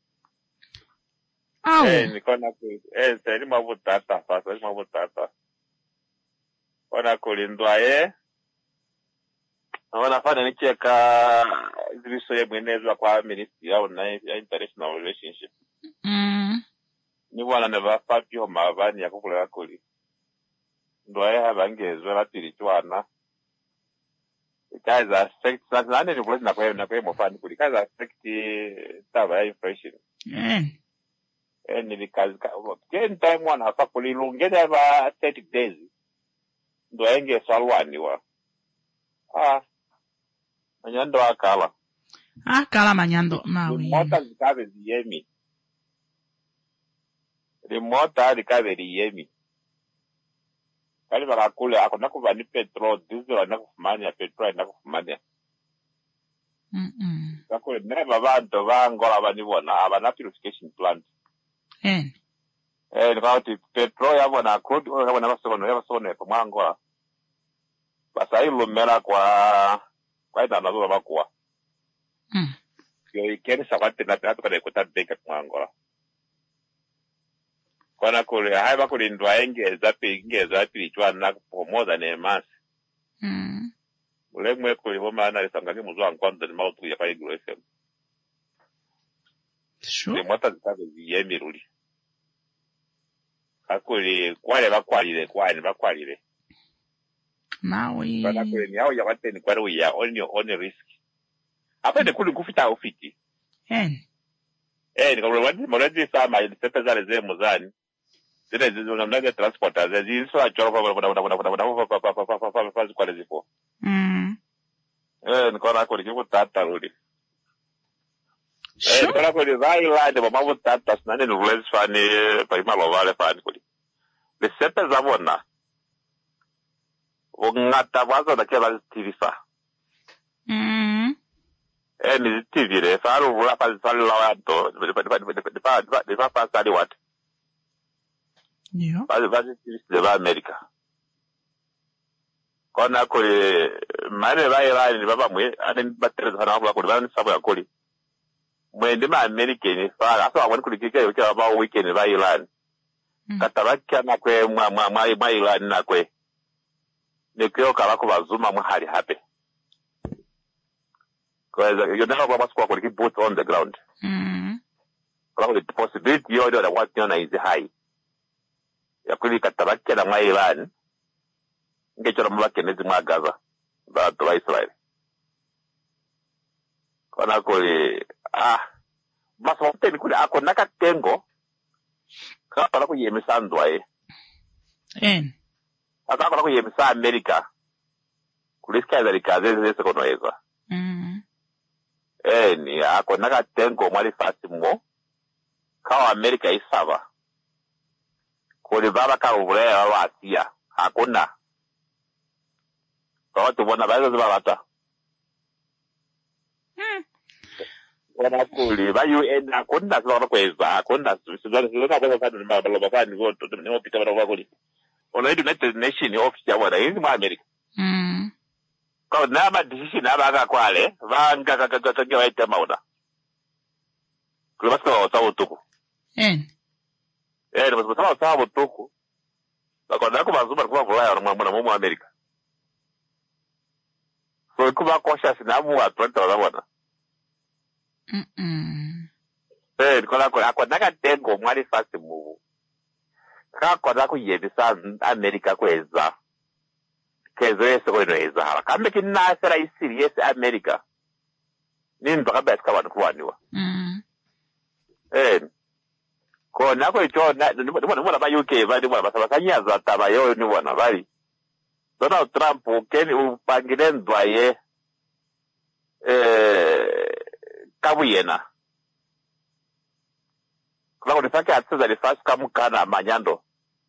Nikona ku ni mabutata fasa ni mabutata. Ona kulindwa Ona fanya ni cheka zibiso ye mwenezwa kwa ministry au na international relationship. Ni wana neva papi ho mavani ya kukula kuli. Ndoye habangezwe batirichwana kaza affect sanane ni kule na kwa mfano kuli kaza affect taba inflation ni because ken time one hapa kuli lungene ba 30 days ndoye ngesalwani wa manyando akala
manyando mawi
mota zikabe ziyemi remota zikabe yemi kali bakakule akona kuva ni petrol diesel ana kufumania petrol ana kufumania bakule neba bantu bangola banibona abana purification plant nikauti petrol yabona crude oil yabona basone kwa mwangola basailumela kwa ita nazo bakwa yo ikeni sabate na tatu kale kutabeka kwa mwangola kona kule haiba kulindwa engeza pilichwa na kupomoza ne masi ulemwe kule boma na lisangani muzwa nkwanza ni mautu ya Paigro FM
sure
ni mwata zikabe ziyemiruli akuli kwale bakwalire
mawi
kona kule ni hao ya wate ni kwale uya only risk apende kuli kufita ufiti ni kwa mwadi sama ili sepe zale ze muzani zile zinamnaga transporter zizo achoro kwa kwa zipo nikaona kwa kiku tata rudi nikaona kwa vai la de mama tata nane nules fani pa imalo vale fani kuli le sepe zavona ngata wazo da kela tivifa ni TV le faru vula pa la to de pa sali wat basi de ba America kona kule mane ba ni baba mwe ane batere sana kwa kule bani sabu ya kule mwe ndi ma America ni fara so awani kule kike yoke ba weekend ba Iran katabaki na kwe mwa Iran na kwe ne kyo kala ko bazuma mu hali hape Because you never go to school with boots on the ground. The possibility you know that what you know is high. You could katabaki na mai Iran. Ngecho na mwake nezi mwa Gaza. Ba to Israel. Kona kuli masote ni kuli ako nakatengo. Kapa ko yemisandwa Aka ko yemisa America. Kulisikia za likaze konoeza. Ni ako nakatengo mwali fasi mo. Kawa America isaba. Kuli baba ka ubule wa Asia. Hakuna. Kwa tubona bazo zibabata. Wana kuli ba UN hakuna zibaba kweza. Hakuna sizona kwa sababu ni mabalo bafani goto ni opita baba kuli. Ona United Nations office ya wana hizi mu America. Kwa nama decision abaga kwale vanga kakaga waita mauna. Kuli basta wa utuku. Ni basta wa utuku. Kwa ndako bazuma kwa vulaya na mu America. So kuba cautious na mu atwenta wabona. Kwa naka tengo mwali fasi mu. Kwa nako yebisa America kweza. Kezo yese kweza. Kambe kinasera isiri yese America. Nini baka kwa waniwa. Kwa nako icho nimona ba UK bali mwana basabasanya za tabayo ni wana bali. Donald Trump ukeni upangile ndwaye kabuyena. Kwa nifake atiza lifasi kamukana manyando.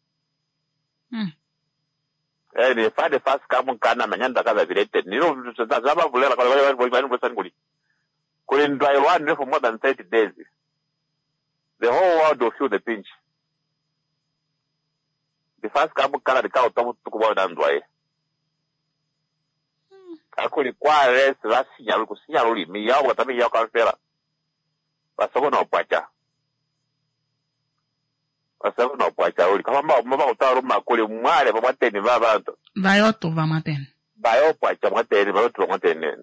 Ni fade fasi kamukana manyando kaza vilete. Nino zaba vulera kwa wale kuli ndwaye one for more than 30 days. The whole world will feel the pinch. The first kamukana dikao tomu tukubawa na ndwaye. Akuli kwa resi la sinyalo limi yao watami yao kalfera. Basoko na upacha. Uli. Kama mba utaru makuli mwale pa mateni vabanto.
Bayoto va mateni.
Bayo pacha mateni, bayoto va mateni.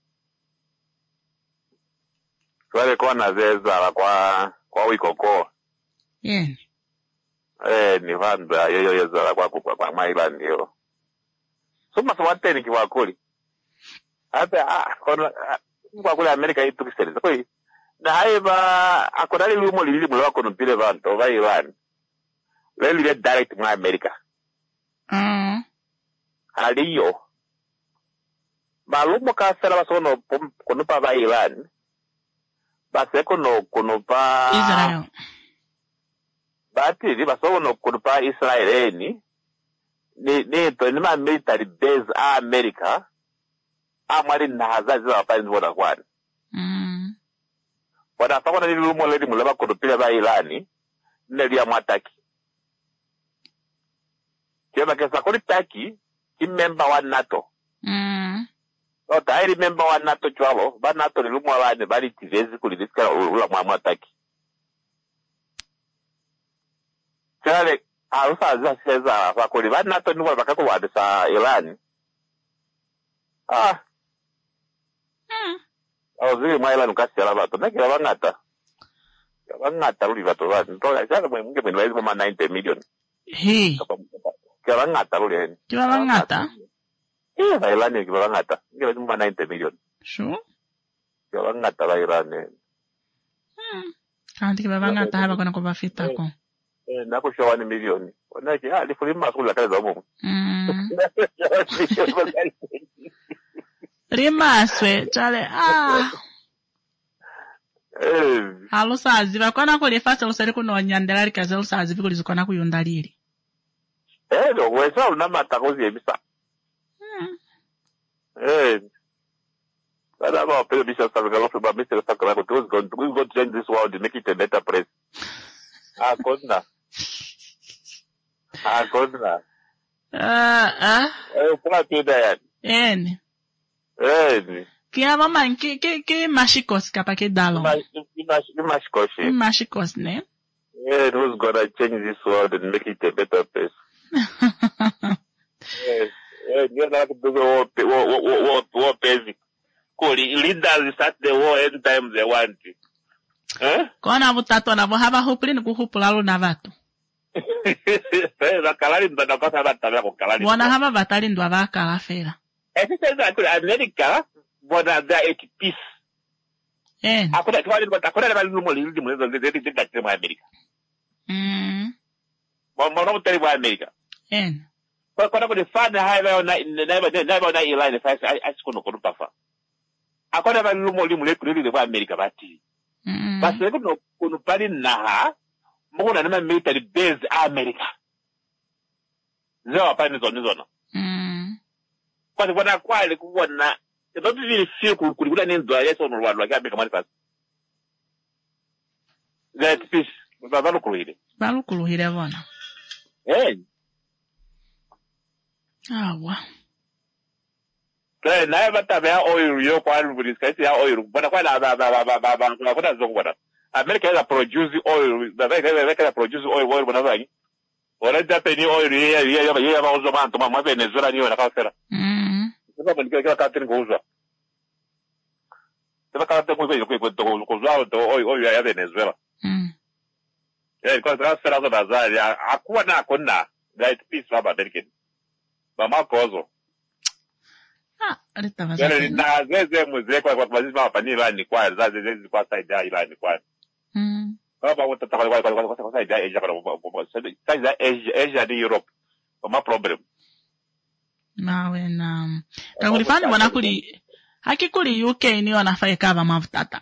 Kwale kwa nazeza kwa wikoko. Ni vanda yoyo zala kwa mailani yo. Suma mateni kiwa kuli. Hata kwa kule Amerika itu kiseleza kwa hiyo na haiba akodali lumo lili mwa kono pile vanto va Iran leli direct mwa Amerika aliyo malumo ka sera basono kono pa va Iran base kono pa
Israel
bati basono kono pa Israel ni to ni ma military base a America amari na hazazi wa pale ndio kwani wana fakona ni lumo ledi mulaba kodopila ba Irani neli ya mwataki kema kesa kodi taki ki member wa NATO no tairi member wa NATO chwalo ba NATO ni lumo abane bali tivezi kulidisika ula mwataki kale alusa za seza fakoli ba NATO ni wala bakako wadisa Irani Zili mwaila nukasi ya labato. Neki la bangata. Ya bangata luli bato ba. Ntola sana mwenge mwezi mwa 90 million.
Hei.
Kia bangata luli heni.
Kia bangata?
Ba ilani kia bangata. Kia mwezi mwa 90 million.
Sure.
Kia bangata ba ilani.
Kanti kia bangata haba kuna kubafita ko.
Nako shawa ni milioni. Wanaki lifulima skuli la kale za umu.
Rimaswe, chale, alusazi, vakwana kuli fasa lusari kuno nyandelari kaze alusazi viko lizukwana kuyundaliri.
No, wesa unamata kozi yemisa. But I'm a Bishop Salvador from Mr. Sacramento. Who's going to change this world and make it a better place? Kona. Kuna tuda yan.
Kia mama ke mashikos kapa ke dalo. Mashikos ne.
Who's gonna change this world and make it a better place? You're not going to go basic. leaders start the war anytime they want.
Kona butato na bohaba hupuli ni kuhupula luna vatu.
Kalali ndo nakosa batabia ko kalali.
Bona haba batali ndo abakala fera.
America, bona da at peace. Akona na lumo lidi mo de America. Bona mo tele America. Kwa ko defend highway na Iran fa asikono ko pafa. Akona na lumo limu le kuri de America bati. Parce que nous parlons na mona na military base America. Zao pa ni zona. Kwa sababu kwa ile kuona ndio vile feel kulikula ni ndo yeso no lwa kwa America mali fast. That peace babalu kuruhire.
Balu kuruhire bona. Awa.
Na batabea oil yo kwa lubriskaisi ya oil bona kwa na kuna zongwana America is produce oil America produce oil bona bani ora Japan oil ya bazo bantu mama Venezuela niyo na kafera sasa bandika kila katini kuuzwa sasa katini kuuzwa oil ya Venezuela kwa sababu sera za bazari akuwa na kona that peace baba American mama kozo
alita
vaza. Na zeze muzee kwa mazima wapani Iran kwa zeze kwa side ya Iran kwa. Baba watataka kwa side ya Asia kwa side ya Asia ni Europe. Kama problem.
Nawe na kulifanya wana kuli haki kuli UK ni wanafanya kama mavutata.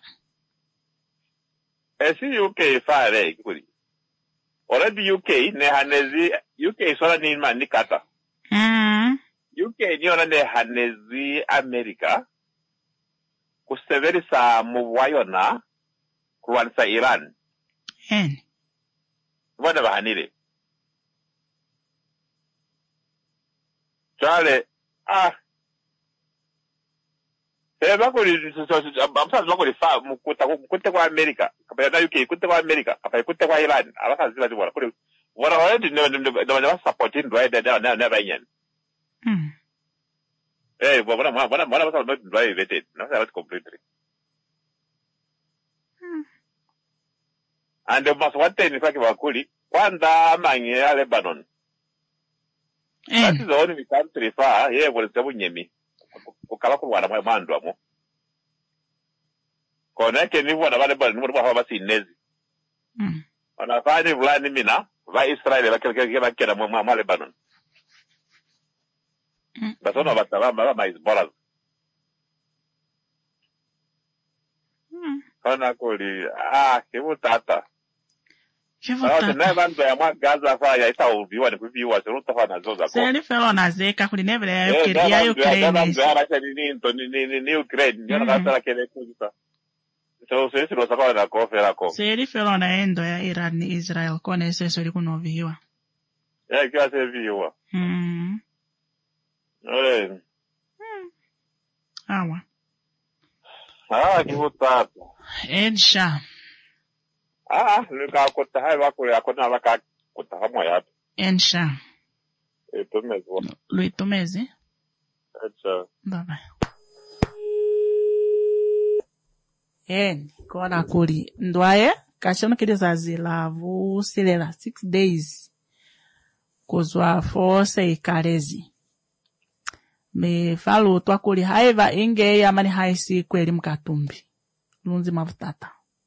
Si UK fare kuli. Already UK ne hanezi UK sola ni mani kata. UK niyo ne hanezi America kuseverisa muwayona kuwanisa Iran. Wana bahanire. Chale, seba kuli, amsa zwa kuli fa, mkute kwa America, kapaya na UK, kute kwa America, kapaya kute kwa Iran, alaka zila di wana, kuli, wana wale never supporting dwa never inyan. Wana masa not dry vetted, not that completely. And the most one thing in fact about Kuli, Kwanda Manya Lebanon. That is the only country far here was the Wunyemi. Kukalaku wana mandwamo. Koneke ni wana Lebanon, what have seen Nezi. On a fine Vladimir, by Israel, like a Mama Lebanon. But one of us are is Boras. Kana kuli, kivutata. Never be Gaza fire, I told you and if you was root of an Azoza.
Sally fell on a zeka, could never
New grade, you're not like a so it was about a coffee.
Sally fell on a end where Iran Israel connoisseurs will come over you.
Yeah, got a viewer.
Awa.
Kivutata.
Edsha.
Luka kota hai wako ya kona waka kota hamo ya.
Ensha.
Tumezi wa.
Lui tumezi.
Edsha.
Bye. Kona kuli. Ndwaye, kashono kiliza zilavu silela 6 days. Kuzwa force ikarezi. Me falo twakuli haiva inge ya mani haisi kweli mkatumbi. Lunzi mavutata.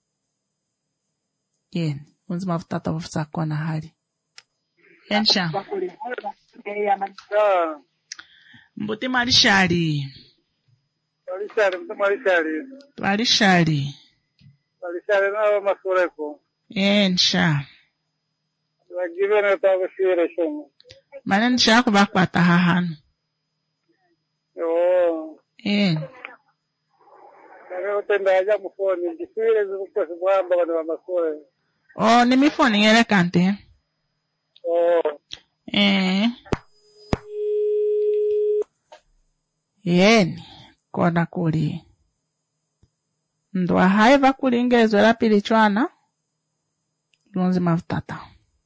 Lunzi mavutata wafisa kwa na hali. Ensha. Mbuti marishari. Marishari
na masureko.
Ensha.
Wagivene tawa shire shomo.
Maneni shako bakwata hahanu.
Naka utenda aja mufoni, ndisire zikukwesi mwamba wani wa masure.
Ni mifoni ngele kante. Kona kuli. Ndwa haiva kuli ingezo la pili chwana. Lunzi mavutata.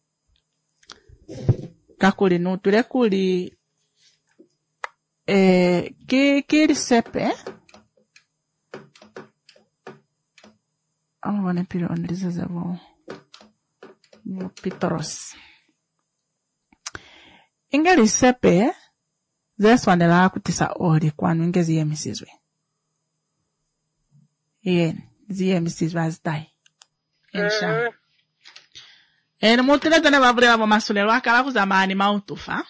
Kakuli nutule kuli kili sepe Amabone pili onelizeze bo Petros. Ingeli sepe zeswanela kutisa ori kwanu ingezi yemisizwe. Ziyemisizwe azitai. Ensha. Mutile tene babule abo masulelo akala kuzamani mautufa.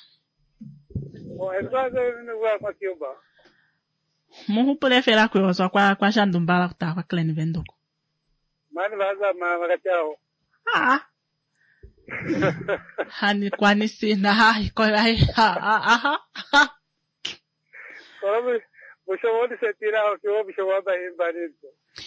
Muhu prefera kuyozo kwa shandumbala kutakwa kleni venduko.
Mani baza makachao.
Hani kwani sina
Korobi bushobodi setira okyo bishoboda imbanito.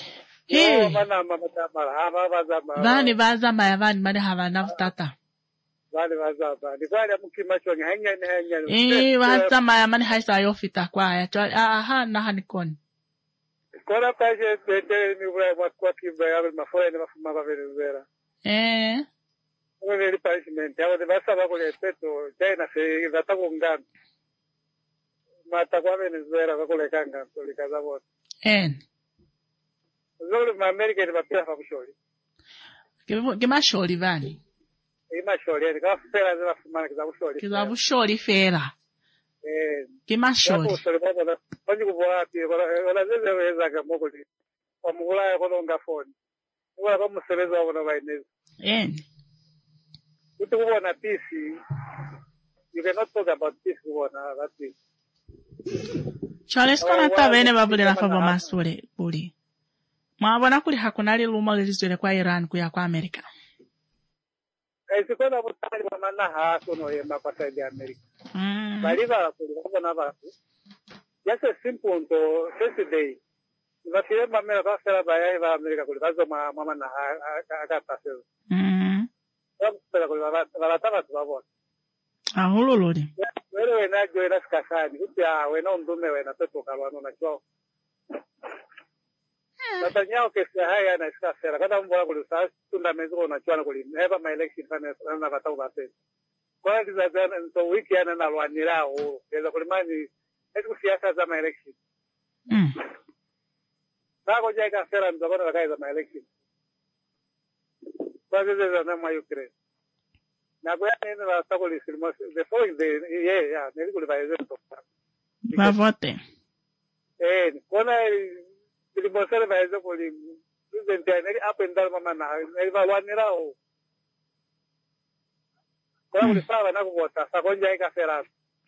Vani vazama ya vani mani havana vutata.
Vani vazama. Nikwali mukima chongi hanya.
Vazama ya mani haisa yofita kwa ya. Na hanikoni.
Kora paje bete ni vura kwa kiba ya mafoya ni mafuma Venezuela. Ni punishment. Ya de basa ba kule peto China se vata kungana. Mata kwa Venezuela ba kule kanga tulikaza wote. Zolo ma America ni bapia fa kushori.
Kima shori vani.
Kima shori ni kwa fera za fumana kiza kushori.
Kiza kushori fera. Kima shori.
Kwani kuboa pia wala zeze weza kama kuli. Kwa mugula ya kolonga phone. Wala kama mseleza wana bainezi. Utu kubona peace. You cannot talk about peace kubona that peace.
Charles kona tabene babule la fabo masure buli. Mwabona kuli hakunali luma lilizwele kwa Iran kuya kwa Amerika.
Sikona butali mamana haso no yema kwa side ya Amerika. Baliva kuli kubona batu. Just a simple to yesterday. Vakile mamela kwa sala baya va Amerika kuli bazo mama na akata sio. Wapela kuli balataba tubabona.
Ahululodi.
Wewe na joina skasani. Upya wena ndume wena pepo kabano na chao. Natanyao kesi haya na skasera. Kada mbona kuli sasa tunda mezo na chao kuli. Heba my election fana na katau base. Kwa kiza jana nto wiki ana na lwanira o. Keza kuli mani etu siasa za my election. Nako jaika sera mzabona wakaiza my election. Kwa kiza na mwa Ukraine. Na kwa nini na takoli silmo the following day nili kuli baize to.
Va vote.
Kona silmo baize kuli president nili up and down mama na nili balwanira o. Kwa kuli sawa na kuvota sa konja jaika sera.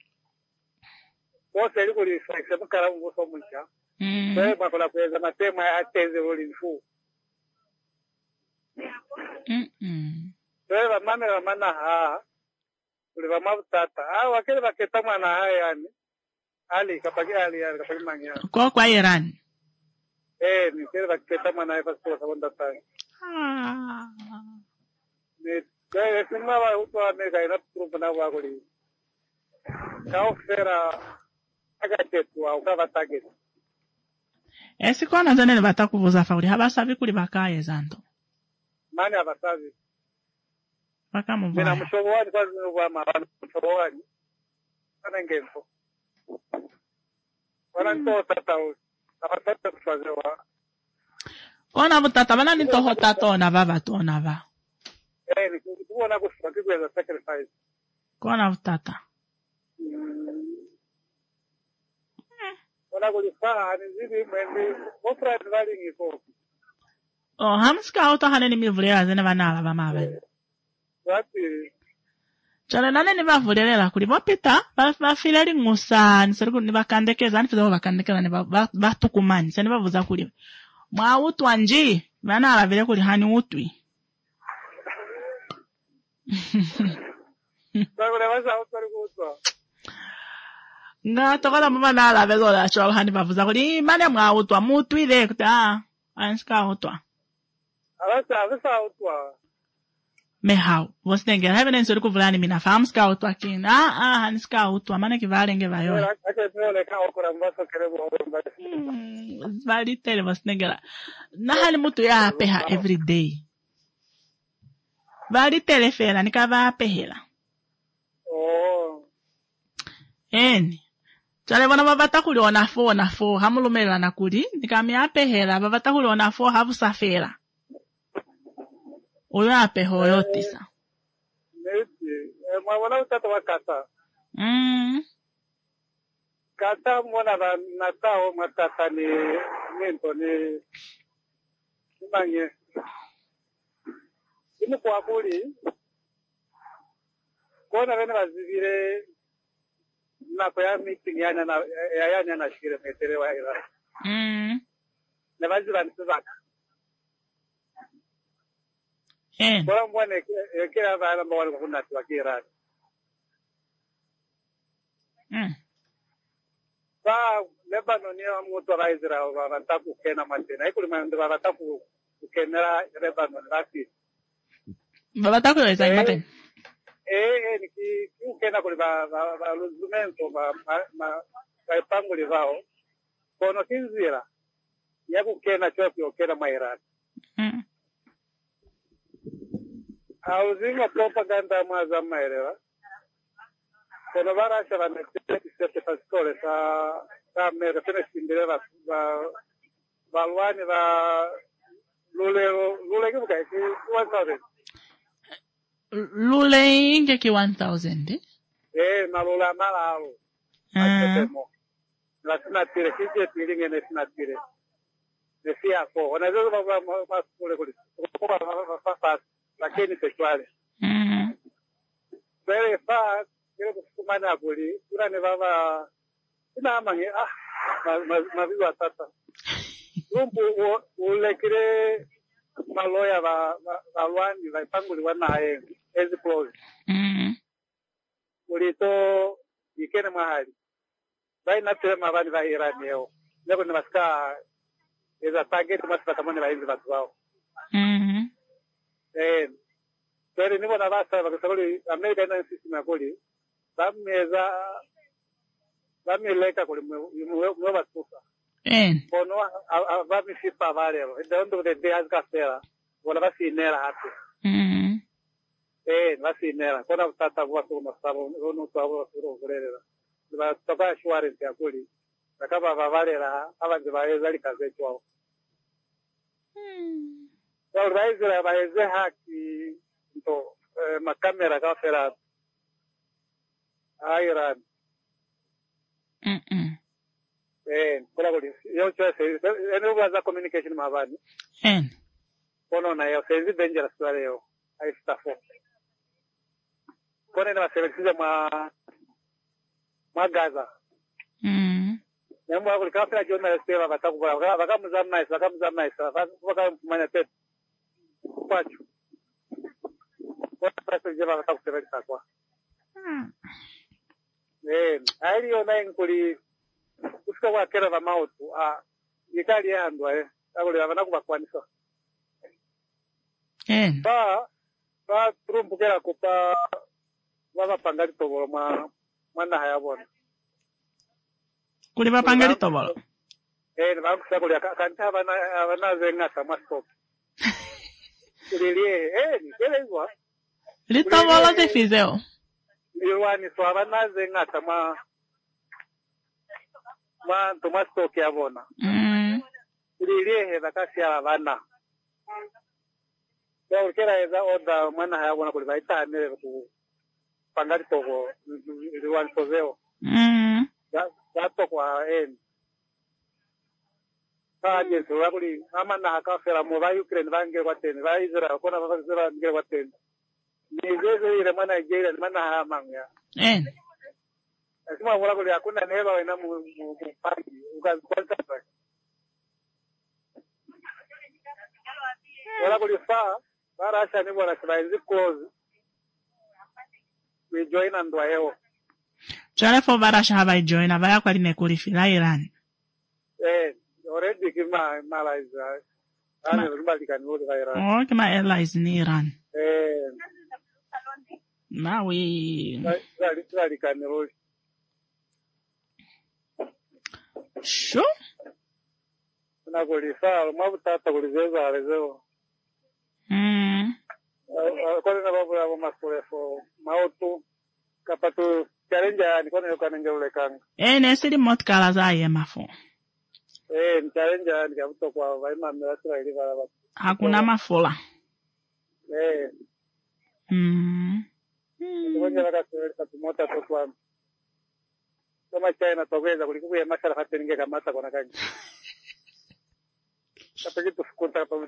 Kwa nili kuli sai mukara mvuso muncha. Kwa makola kuweza matema ateze ulinfu. Wewe mama mana uliva mabutata wakile baketa mwana yani ali kapagi mangia
kwa Iran
ni kile baketa mwana hapa kwa sababu tai ni kwa sima wa uto Amerika ina trupa na wa kuli kao fera agatetu au kava target
esikona zane batakuvuza fauli habasavi kuli bakaye zanto
mani abasavi
Paka mubaya.
Mina mshobowani kwa zinuwa mabana mshobowani. Kana ngenso. Wana nto tata u. Abatata kushazewa.
Kona butata bana nito hotata ona baba tu ona ba.
Ni kuona kuswaki kwa sacrifice.
Kona butata.
Wana kulifaa ni zidi mwendi. Mofra ndali ngiko.
Hamska auto haneni mivulea zene banala bamabe. Chale nane ni bavulela kuli bopita bafilali ngusani seriku ni bakandekeza ni fizo bakandekeza ni batukumani sene bavuza kuli mwa utwa nji bana alavile kuli hani utwi
Bagule basa utwari kutwa
nga tokola mama na alavezo la chwa hani bavuza kuli mane mwa utwa mutwi le kuta anska utwa
Avasa utwa
Mehau, você tem que haver nem sobre kuvulani mina fam scout aqui. Han scout, a mana que vale nge vai olha. Vale ter você tem que lá. Na hali mutu ya peha every day. Vale ter fera ni kava pehela. Chale wana babata kuli ona fo hamulumela na kuli. Nikamia pehela babata kuli ona fo havu safera. Uyo apeho yotisa.
Mwana utata wa kata. Kata mwana na tao matata ni minto ni manye. Imu kwa kuli. Kona vene wazivire na kwa meeting yana na shire metere wa ira. Na waziva nisivaka. Kwa mwana kila vana mwana kuna tuwakira. Lebanon ya mtu wa Israel wanataka kukena matena. Ikuli mando wanataka kukena Lebanon lati.
Wanataka kuweza matena.
Ni kukena kuli ba luzumento ba panguli vao. Kono kinzira ya kukena choki okena mairani. Auzinga propaganda mwaza maelewa. Kono barasha vanekisete paskole sa mera tene simbire va luani va lule kibuka ki 1000.
Lule inge ki 1000
na lula malalo. Aketemo. La sinatire kije tilinge ne sinatire. Nesia ko. Onazo va kule kule. Fa lakini sexuale. Very fast. Kile kufukumana kuli kuna ne baba ina amange maviwa tata rumbu ulekire maloya ba lwani ba panguli wana ezi close ulito ikene mahali bai na tema bani ba Irani yao leo ni maska eza target masipata mone ba hizi watu wao Pero ni bona basa bakasabuli America na system ya kuli Bamileka kuli mwe basuka. Bono bami sipa valero. Dentro de días castera. Wala basinera hapo. Basinera. Kona tata bwa kuma sabo no twabo suro kurerera. Ba toka shwari ya kuli. Bakaba bavalera abanje baezali kaze twao. Kwa raizera baeze haki to makamera kafera Iran. Kula kuli. Yo choice. Eno baza communication mabani. Kono na yo senzi dangerous wale yo. Ai stafo. Kono na selektiza Gaza. Nemu akuli kafira jona steva batakubula. Bakamuzamna isa. Bakamanya tet. Pacho. Kono pasa jeba batakuselekta kwa. Aili ona inkuli kusika kwa kera va mautu ikali yandwa akuli avana kubakwanisa ba Trump kera kupa baba pangali tobolo mwana hayabona
kuli ba pangali tobolo
ba kusakuli kanta avana zenga sama stop kulilie ni kele hivyo
litobolo te fizeo
Iwani so abana zenga sama Thomas Toke abona. Ililie bakasi abana. Kwa kera eza oda mwana hayabona kuli baita nere ku pangali togo iliwani sozeo. Gato kwa Kaje so kuli amana hakafera mo ba Ukraine bange watene ba Israel kona ba Israel bange watene. Nizezo ile mana Nigeria mana hamanga. Asima wala kuli hakuna neba wena mupangi ukazipata. Wala kuli fa barasha ni bwana sibazi close. We join andwa yeo.
Chale fo barasha haba join abaya kwa limekuli fila Iran.
Already kima Malaysia. Ana rubalika ni wodi Iran.
Oh kima allies ni Iran. Mawi.
Rubalika ni wodi.
Sho?
Na kulisa mabutata kulizeza alezo. Kwa na babu ya masole fo mautu kapatu challenge ni kwa nyo kanenge ule kanga.
Nesiri motkala za yemafo.
Challenge ni kabuto kwa vaima mwasira ili bara.
Hakuna mafola.
Ngoja wakati tumota kwa kama China togeza kulikuwa mashara hata ninge kamata kona kaji. Kapagi tuskuta pa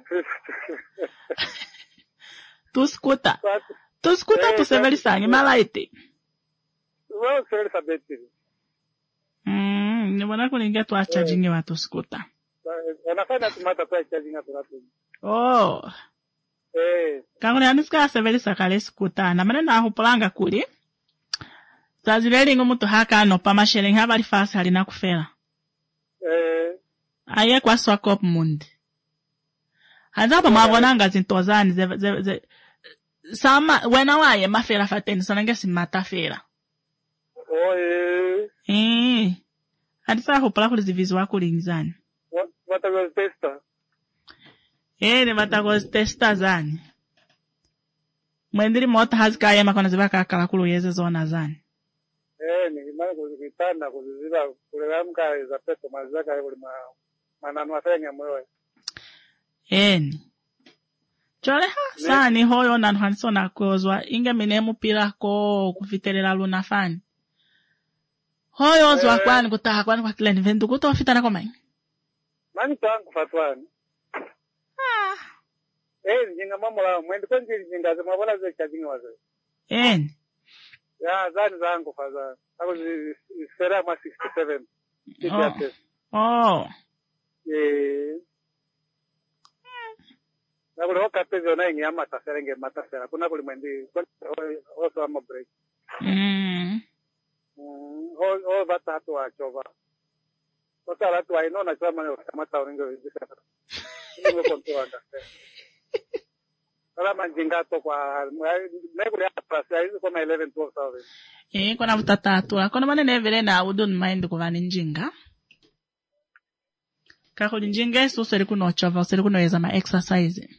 Tuskuta. Tuskuta tuseveli sangi malaiti.
Well, seveli sabeti.
Nibona kuningia tu charging wa tuskuta.
Wanafanya tumata tu charging hapo hapo.
Oh. Kangu nianiska seveli sakale skuta na mane na hupulanga kuli. Tazileli ngomutu haka no pa masheleng habari fasa halina kufela. Aye kwa swakop mundi. Hazapa mabonanga zintozani sama wena waye mafela fateni sanange simata fela. Hadisa hupula kuli zivizu wako lingizani.
Matagozi testa.
Ni matagozi testa zani. Mwendiri mota hazika aye makona zibaka akala kulu yeze zona zani.
Ni imani kuzikitanda kuziziba kulelamka za peto mazaka ya kulima mananua fenya mwewe.
Chole sani hoyo na nhanso na kozwa inge minemu pila ko kufitelela luna fani. Hoyo zwa kwani kutaha kwani kwa kile nivendu kuto fitana kwa mai.
Mani tangu fatwani. Njinga mamula mwendi kwa njinga zima wala ze chajinga waze. Ya zani zangu faza. Ako sera ma 67. Na kule wakati zona ingi ama taserenge matasera. Kuna kule mwendi oso ama break. Bata hatu wa choba. Osa hatu wa ino na choba mani mata uringo vizisa. Ingo kontu wanda. Kala manjinga to kwa nekule ya prasa hizo kama 11-12,000.
Kuna vutatatu. Kuna mane nevele na udun mind kuvani njinga. Kako njinga isu seri kuno chova, seri kuno yeza ma exercise.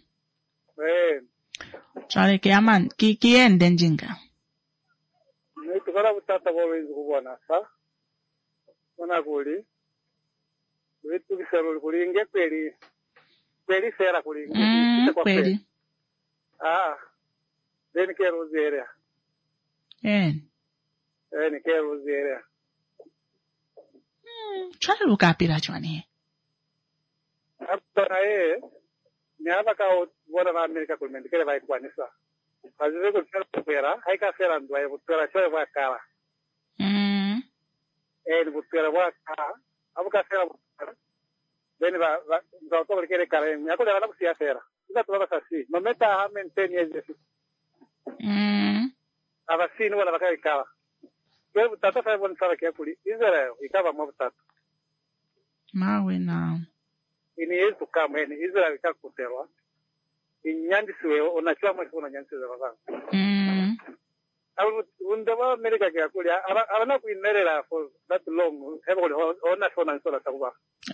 Chale ke aman, kiende njinga.
Tukala vutata kwa wenzi kubwana, sa? Kuna kuli. Vitu kiseru kuli inge kweli sera kuli inge.
Kweli.
Then ke rozerea. Ni ke rozerea.
Chale lukapira chwani.
Hapa ni hapa kao wana na Amerika kulmendi kile vai kwanisa. Azive kulfera pera, haika fera ndo ai pera chore va kala. Ni pera va kala. Abuka fera. Then va to kile kale, ni ako dala kusia fera. Ida tu baba sasi. Mameta ha maintain years. Aba sini wala baka kala. Kwa tata fa bon sala kia kuli. Israel ikava mabutata.
Mawe na
ini yesu kama ni Israel ikakuterwa inyandi siwe onachwa mwe kuna nyansi za baba undaba America kia kuli abana kuinerera for that long hebo ona sona sona sakuba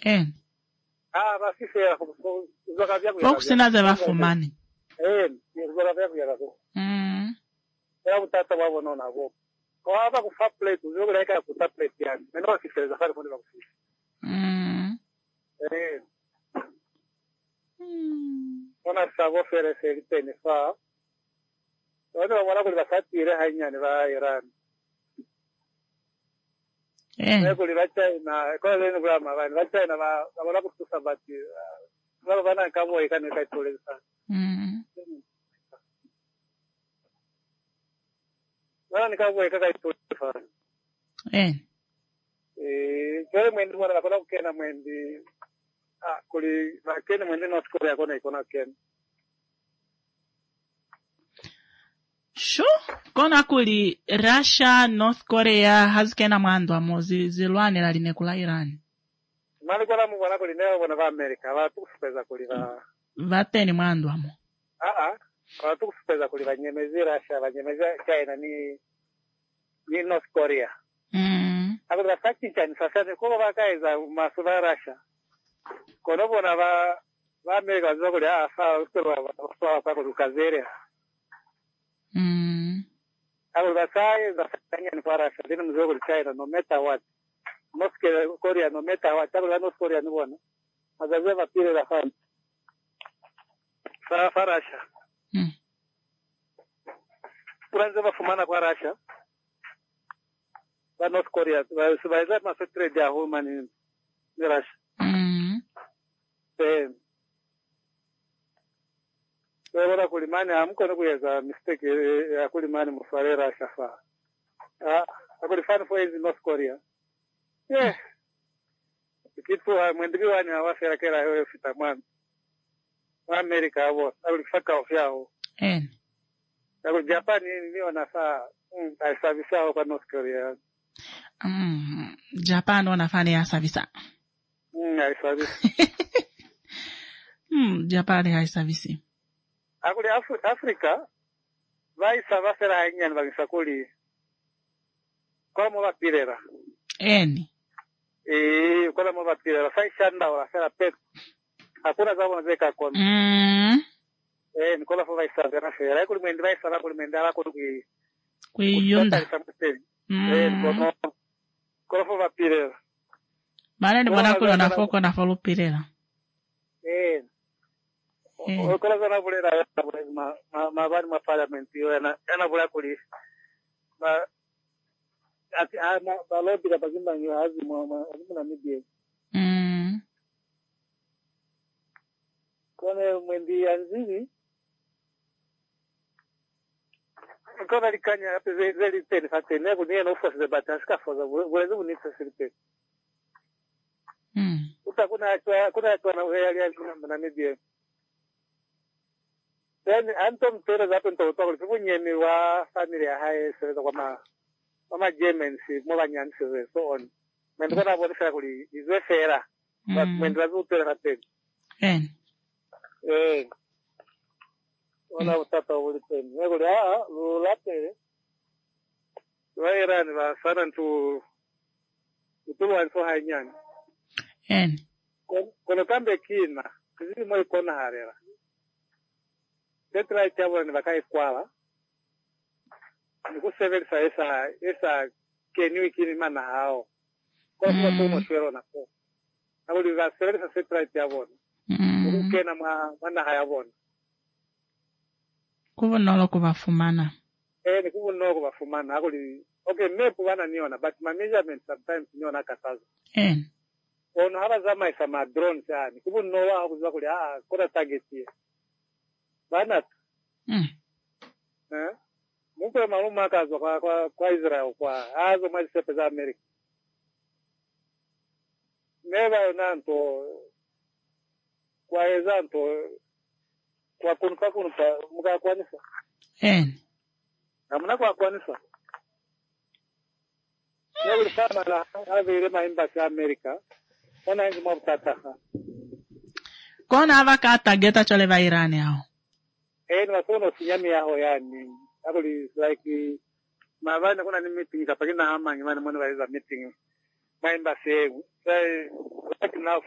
basi fera zoka vya
kwa kusina za bafumani
zoka vya kwa ya utata wao nona go kwa hapa kufa plate zoka ika kuta plate yani neno kifeza fari kwa kufi Ona sabo fere se ni fa. Ona wala kuli basati ire hanyani ba Iran. Kuli China, kwa leno kwa ba China ba wala kutusabati. Wala bana kamo ikane kai tole sa. Wala ni kamo ikane kai tole fa. Kwa mwendi wala kwa kena mwendi kuli bakene mwende North Korea kona ikona ken.
Kona kuli Russia, North Korea hazikena mwando amozi zilwane la linekula Iran.
Mali kwa mu wana kuli neo wana va America watu kusipeza kuli va
vateni mwando amo.
Watu kusipeza kuli vanyemezi Russia, vanyemezi China ni North Korea. Ako bakati China sasa kwa bakaiza masuva Russia. Kono bona va America zokuli afa usterwa pa kuzukazere. Ako basai za Kenya ni para shadini mzokuli China no matter what. North Korea no matter what. Ako North Korea ni bona. Azazeva pile la fan. Farasha. kuranza bafumana kwa Russia ba North Korea basibaza ma trade ya home ni Russia wala kulimani amko no kuyeza mistake ya kulimani mufare Russia fa akulifanya for in North Korea kitu mwendiki wani awafera kera wewe fitamani America hapo alifaka ofyao Ako Japan ni wanafaa service yao kwa North Korea.
Japan wanafanya ya service.
Service.
Japan ya service.
Akuli Africa vai service la ingani bagisakuli. Kwa mo bapirera. Kwa mo bapirera sai shanda wala sera pet. Hakuna zao wanaweka kona. Nikola fo vai savera fera kuli mwendi vai sala kuli mendala kuli
kuiyunda
kola fo vapirera
mara ni bwana kula na foko na folo pirera
kola zana bulera ma bani ma parliament yo yana bula kuli ba lobby da bagimba nyo hazi na media kone mwendi anzini Kona likanya hapo zeli tena fatene kunia no force de bataska for wezi unitsa sirpe. Utakuna na wewe na media. Then Anton Torres hapo ntoto kwa nyemi wa familia hai sasa kwa mama German si mwa nyansi so on. Mendo kana bodi fa kuli izwe fera. But mendo azu tera hapo. Wala utata ulipeni. Nego lulate. Wairani wa sana utulu wanso hanyani. Kono kambe kina. Kizili mwa ikona harera. Tetra ichabu ni wakai kwala. Niku severisa esa kenyu ikini mana hao. Kwa kwa tumo swero na po. Nakuli wa severisa tetra ichabu. Niku kena mana hayabona.
Kubo nolo kubafumana.
Ni kubo nolo kubafumana. Okay, mepu wana niona, but my measurement sometimes niona katazo. Ono haba zama isa ma drone chani. Kubo nolo wa kuzwa kuli, kuna target ye. Banat. Mukwe maluma kazo kwa Israel kwa. Hazo maji sepe za Amerika. Neva nanto. Kwa ezanto. Kwa kunpa muka kwanisa. Amuna kwa kwanisa. Nyewe kama la avile embassy America. Ona ngi mobtata.
Kona avakata geta chole va Irani hao.
Ni watono sinyami yao yani. Akuli like mavana kuna ni meeting kapagina hama ngimana mwana waliza meeting. Ma embassy yegu. Say like enough.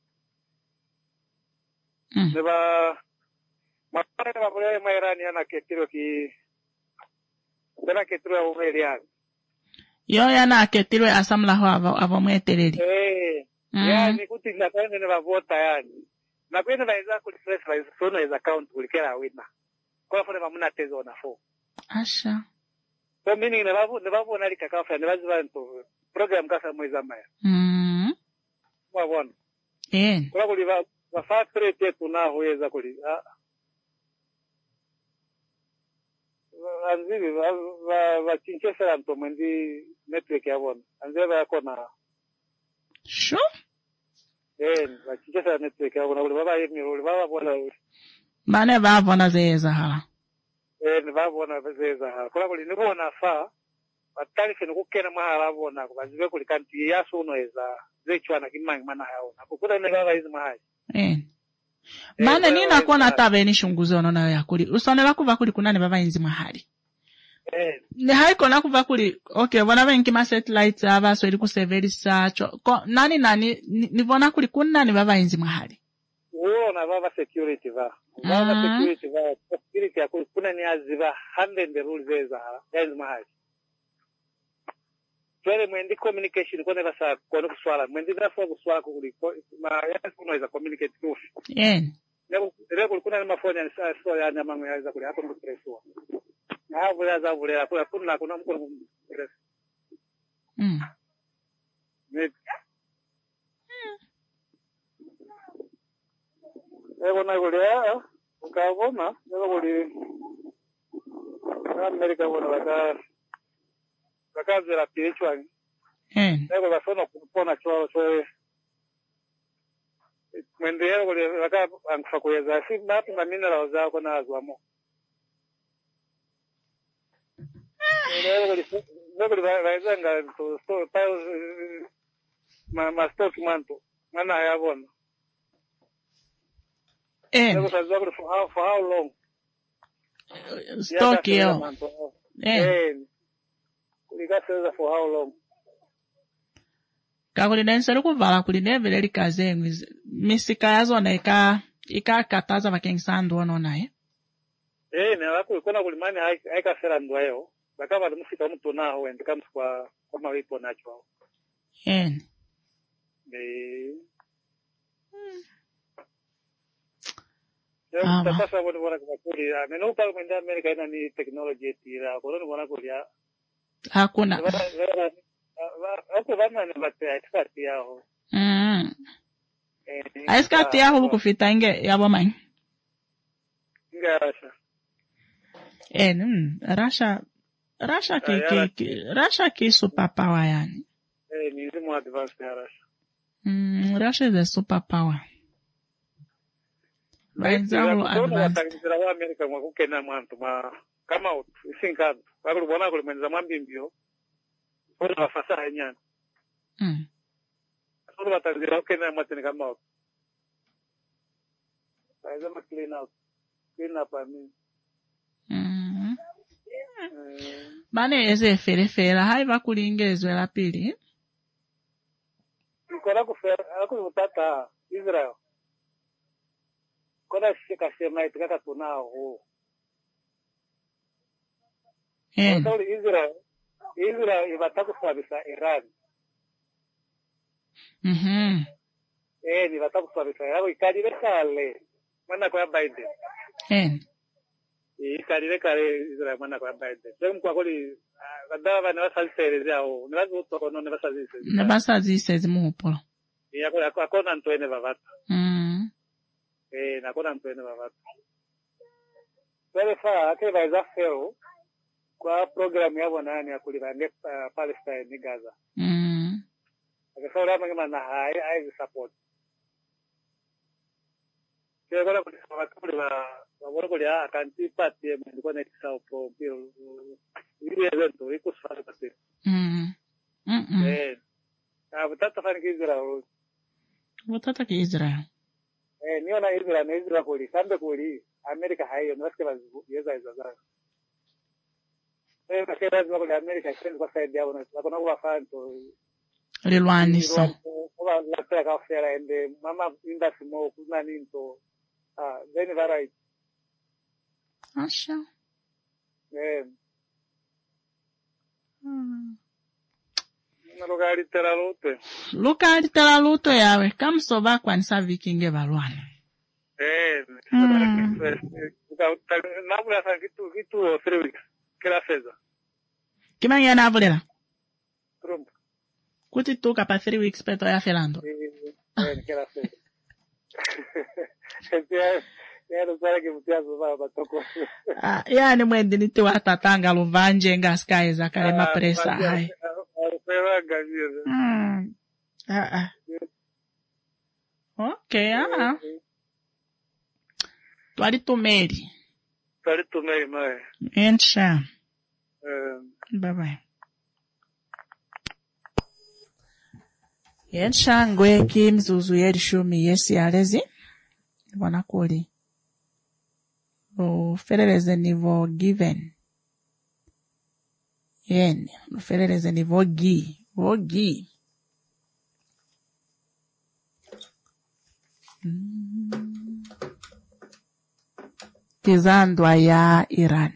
Neba Mapana mapulele mairani yana ketiro ki Dana ketiro ya umeliani
Yo yana ketiro ya asamla ho avomwetereri
Yani kuti nakane na vavota yani Nakwene na iza kulistress la iza sono iza account kulikera wina Kwa fune mamuna tezo na fo
Asha
So meaning nevavu nalika kafa nevaziva nto Program kasa mweza maya Mwavona Kwa kuliva Wafaa trete tunahuweza kuliva Anzili va Kinshasa mto mwendi network ya bona. Anzili yako na
Sure?
Va Kinshasa network ya bona. Uli baba bona.
Mane va bona zeza hala.
Ni va bona zeza hala. Kula kuli nibu na faa. Watarife nukukena mahala bona. Kubazive kuli kanti yasu unoeza. Zechwana kimangi mana haona. Kukula nilava hizi mahali.
Mana nina kuona tabe ni shunguzo nona yakuli. Usonela kuva kuli kunani baba inzi mahali. Ni haiko na kuva kuli, okay, wana venki ma satellites ava so iliku severisa, nani nivona kuli kunani baba inzi mahali.
Uona baba security va. Baba security va. Security ya kuli kuna ni aziva 100 the rules zeza ya inzi mahali. Twele mwendi communication kone basa kono kuswala mwendi dafa kuswala kuli ma kuno iza communicate kufi leo kuna ni mafoni ya so ya nyama ya kuli hapo mtreswa avulera zavulera kuna mkulu Ebona kulia ukavona kuli Amerika bona bakazira pichwani nego basona kupona chwao so mwendeo kuli ankufa kuyeza si matu na minerals zako na azwamo nego kuli vaizanga to store ma stock manto mana yabona nego sazwa for how long
stock yo
kulikaseza for how long
kakulidensa kuvala kulinevele likazengwe misika yazona ikakataza vakengisandu ono naye
ne wako kona kulimani haikasera ndwayo bakaba musika mtu naho wende kama kwa mawipo nacho sasa wana kwa kuli amenopa kwenda Amerika ina ni technology tira kono wana kulia
hakuna
hapo vana ni batea expert yao
expert yao lukufita inge yabo mani Russia ki superpower yani
ni more advanced ya Russia
Russia is a superpower Vaizalo
advanced wa Amerika mwakukena mwantu kama isinka bakubona kulimenza mwambimbio Ona wafasa nyana. Ona watanzira ukena mwatini kama Aizama clean up ami.
Bane eze fera haiva kulingezwe la pili.
Kona kufera akutata Israel. Kona shika sema itikaka tunao. Israel ivataka kusabisa Iran. Ni vataka kusabisa Iran. Ikadile kale. Mana kwa Biden. Ikadile kale Israel mana kwa Biden. Semu kwa kuli, kadawa nevasalisele zao. Nevazi utoko no nevasalisele.
Nevasalisele muupolo.
Akona ntoene vavata. Nakona ntoene vavata. Vele faa, ake vaiza feo. Kwa program yabo nani ya kulibande Palestine ni Gaza. Akasema lama kama na hai support. Kwa kwa kwa kwa akanti party mndiko na kisao pro pio. Ile evento iko safari pate. Butata fani Israel.
Butata ki Israel.
Niona Israel kuli kambe kuli Amerika hayo nasikia yeza izaza. Kera zwa kwa Amerika kwenye kwa side yao na kuna kwa fanto
lilwaniso
kwa la ka fera ende mama inda simo kuna ninto then varai
asha Lukali teraluto yawe kamso bakwanisa vikinge balwana
nabula sa kitu 3 weeks kila feza
Kimanya na avulela?
Trump.
Kuti tuka pa 3 weeks peto ya felando.
Kila feza. Yaro sara ke mutiazo baba toko.
Yani mwendi niti watatanga luvanje nga sky za kale mapresa hai. Okay, Twali tumeri
mae.
Ensha. Bye-bye. Ensha ngwe kimzuzu yerishumi yesi alezi. Wanakuli. Ufereleze nivo given. Yen. Ufereleze nivo gi. Vogi. Kizandwa ya Iran.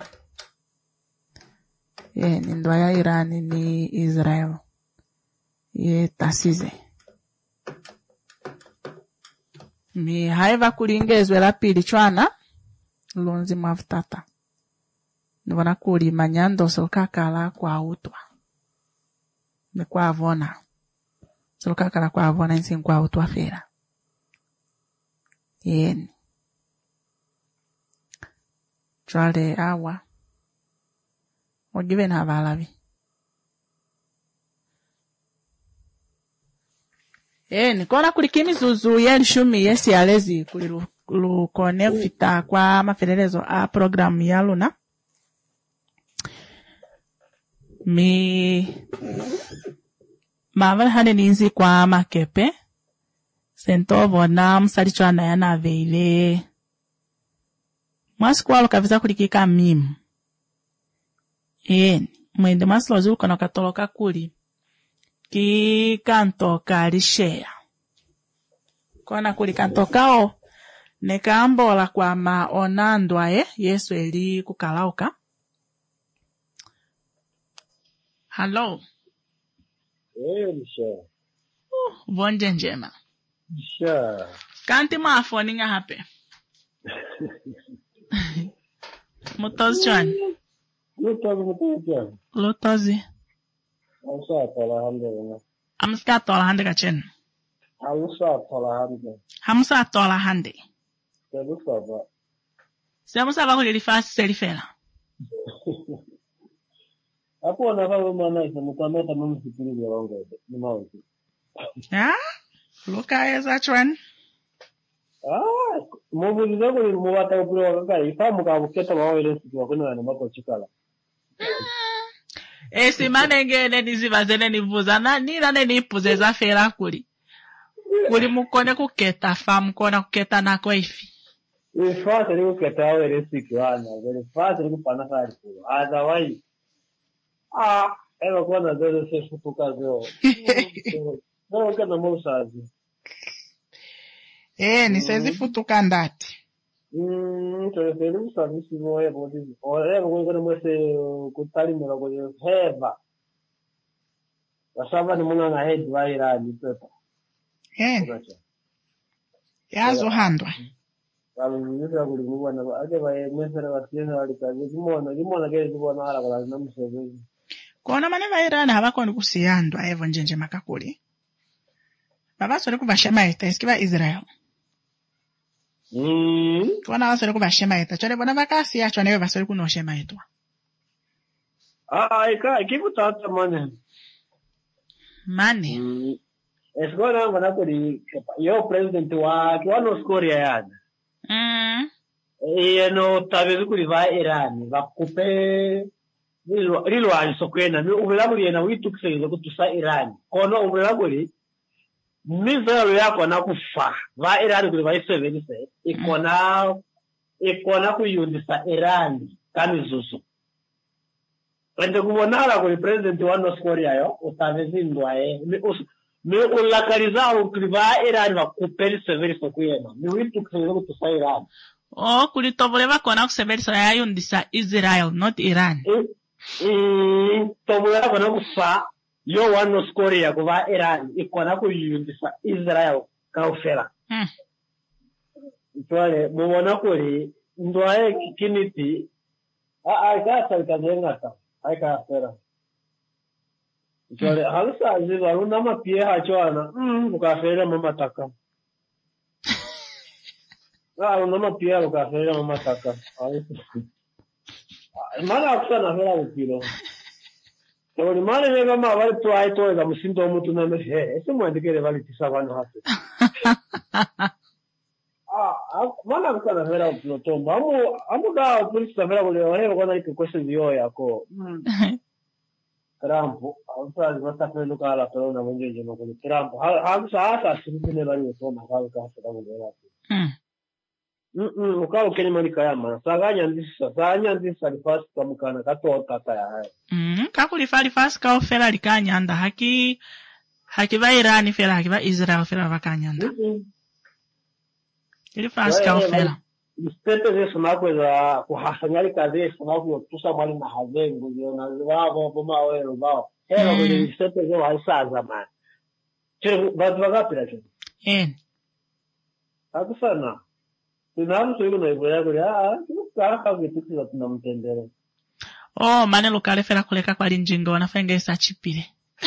Ni ndwa ya Iran ni Israel. Ye tasize. Mi haiva kulingezwe la pili chwana. Lonzi mavutata. nivona kuli manyando solukakala kwa utwa. Ne kwa avona. Solukakala kwa avona insi kwa utwa fera. Yeni. Chwale awa. Ogive na valavi. Nikona kulikimi zuzu yeli shumi yesi alezi kulukone fita kwa maferelezo a programu ya Luna. Mavel hane ninzi kwa makepe. Sentovo na msalichwa na yana veile. Mwasiku walo kaviza kulikika mimu. Mwende maslo zulu kono katoloka kuli. Ki kanto kalishea. Kona kuli kanto kao. Nekaambola kwa maonandwa Yesu eli kukalauka. Hello.
Misha.
Bonje njema.
Misha.
Kanti maafoni nga hape. Mutozi chwani. Lutozi. Hamsa tola hande kachen. Hamsa tola hande. Semusa ba kuli fasi selifela.
Hapo anafaa maana hizo mtameta mimi sikilize wangu ni mauti.
Luka eza chwan.
Mubuzi zangu ni mwata upiro wakaka ifamu kabuketa wao ile siku kuna na mambo chikala.
Simanenge nizibazene nivuza na nirane nipuze za fera kuli. Kuli mukone kuketa famu kona kuketa nako ifi.
Ifasi ni kuketa wao ile siku ana, ifasi ni kupana kali kulo. Otherwise ela kwana zero se futuka zero. Não kana mousazi.
Nisezi futuka ndati.
Tolefeli usazi sivo ebo dizi. Ebo kuna mwese kutalimela kwenye heva. Wasaba ni muna na head wa Irani pepa.
Yazo handwa.
Nisa kulimugwa na aje bae mwesere watiene walikazi. Limona kele zibona hala kwa lazina msevezi.
Kona mane wa Irani habako ni kusiyandwa evo njenje makakuli. Baba sore kubashema ita eskiba Israel. Kona wasore kubashema ita chore bona bakasi ya chone basore kunoshema itwa.
Kibu tata mane.
Mane.
Esgona ngona kuri yo president wa kiwano skoria yana. No tabezu kuri va Iran bakupe lilo alisokwena ubulabuli na witukiseza kutusa Iran. Kono ubulabuli mizero yako na kufa va Iran kuri va 7 ikona kuyundisa Iran kamizuzu. Ende kubonala kuri president wa North Korea yo utavezindwa me ulakariza kuri va Iran bakupeli 7 sokwena ni witukiseza kutusa Iran.
Kuri tobole bakona kusebelisa yayundisa Israel not Iran.
Tobole bakona kufa yo wa North Korea kuva Iran ikona kuyundisa Israel kaufela. Itwale mubona kuri ndwaye kiniti kasa ikazenga aikafera. Itwale halisa ziva runa mapie hachwana ukafera mama taka. Runa mapie ukafera mama taka. Mana akusana fera upiro. Tawali mane nega ma wale tu aito ega msindo mtu na mesi ese mwandikele wale tisavano hapo. Mana akusana fera upiro tomba amu da polisi fera wale wale wana iko question dio yako. Trump alfa zata fero kala tolo na mwenje no kwa Trump hasa sirikine wale toma kala kasa da wale. Ukao kwenye manika yama. Saganya ndisa lifasi kwa mkana kato tata ya haya.
Kakulifali fasi kao fela likanyanda. Hakiva Irani fela, hakiva Israel fela wakanyanda. Ilifasi kao fela.
Mstete zesu nakweza kuhasanyali kazi yesu nakweza tusa mwali na hazengu. Na wabo poma wero bao. Hela kwenye mstete zesu haisa zamani. Chile batu wakapila chile. Hakusana. Tunamu tuilu na ibu yako ya, kala kazi tukiza tunamtendele.
Oh, mane lokale fera kuleka kwa linjinga wanafenga isa chipile.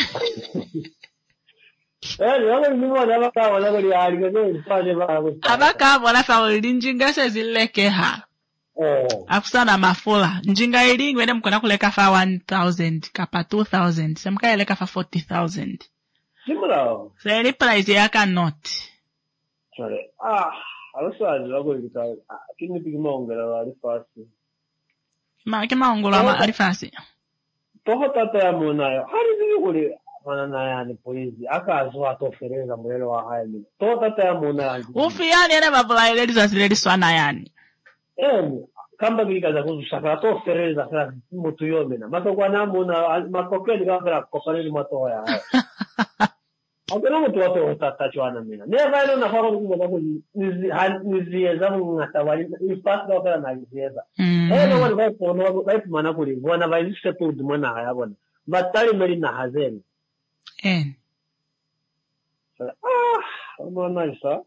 Abaka wanafa linjinga sezileke ha. Akusana mafula. Njinga ilingi wene mkona kuleka fa 1,000 kapa 2,000. Semka eleka fa 40,000.
Simula.
Seri price yaka not.
Sorry. Alusaji wako ilika. Kini pigima ongela wali fasi.
Kima ongela wali fasi.
Toho tata ya munayo. Hari zili uli. Mana yani poizi. Aka azua tofereza mwele wa haimi. Toho tata ya munayo.
Ufi yani ene mabula iledi zaziledi swana yani.
Kamba bilikaza kuzusaka tofereza kala mutu yomena. Mato kwa namuna makokeli kafera kopaneli mato ya. Akena mutu wato tatachuana mina. Neva ilo nafaka kukumbana kuzi nizieza mungatawali. Nifasi wakala na nizieza. Eno wani vaipu mana kuli. Wana vaizise purdu mwana haya wana. Batali meri na hazeni. Mwana isa.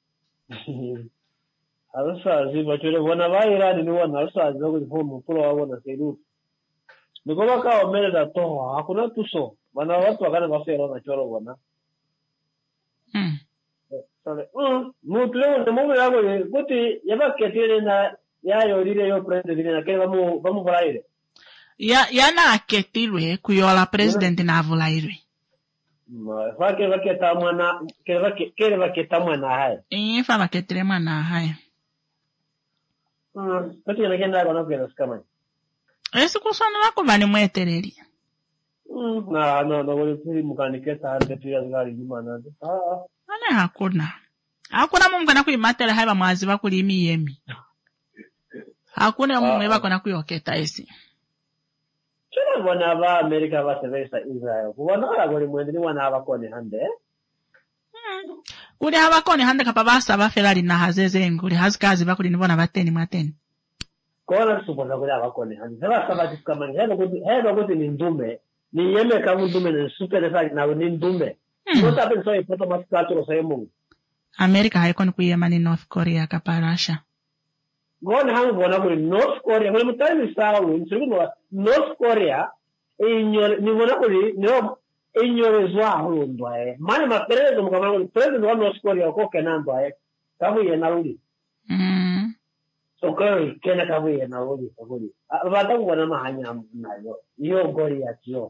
Alusazi bachore wana vairani ni wana alusazi wako jifomu mkula wa wana seirutu. Nikoba kawa mele da toho. Hakuna tuso. Wana watu wakana wafera na choro wana. Mutu leo na mungu yako ye kuti yaba ketile na yayo lile yo president na kile vamu volaire.
Yana ketilwe kuyola president na volaire.
Vake tamwana kele vake tamwana hai.
Fa vaketile mwana hai.
Kuti yanakenda kwa nokela skama.
Esi kusana lako vani mwetereri.
No, wale pili mkaniketa hande pia zikari jumana.
Ane hakuna. Hakuna mungu na kuimatele haiba mwaziva kulimi yemi. Hakuna mungu eba kuna kuyoketa esi.
Chuna wana wa Amerika wa sevesa Israel. Wana wali mwendini wana haba kone hande.
Kuli haba kone hande kapabasa wa Ferrari na hazeze nguli hazikazi bakuli nivona bateni mwateni.
Kona supoza kuli haba kone hande. Seba sabati kamani. Heba kuti ni ndume. Ni yeme kamu ndume ni super saki na ni ndume. Mota hapen soye poto masikaturo soye mungu.
Amerika haikoni kuyema ni North Korea kapa Russia.
Gone hangu wana kuli North Korea. Kule mutari ni sawa North Korea. Ni wana kuli inyorezwa hulundwa Mane maperezo mkamana kuli president wa North Korea koke nandwa kavu ye naruli. So kena kavu ye naruli. Vatangu wana mahanya nayo. Yo Goliath yo.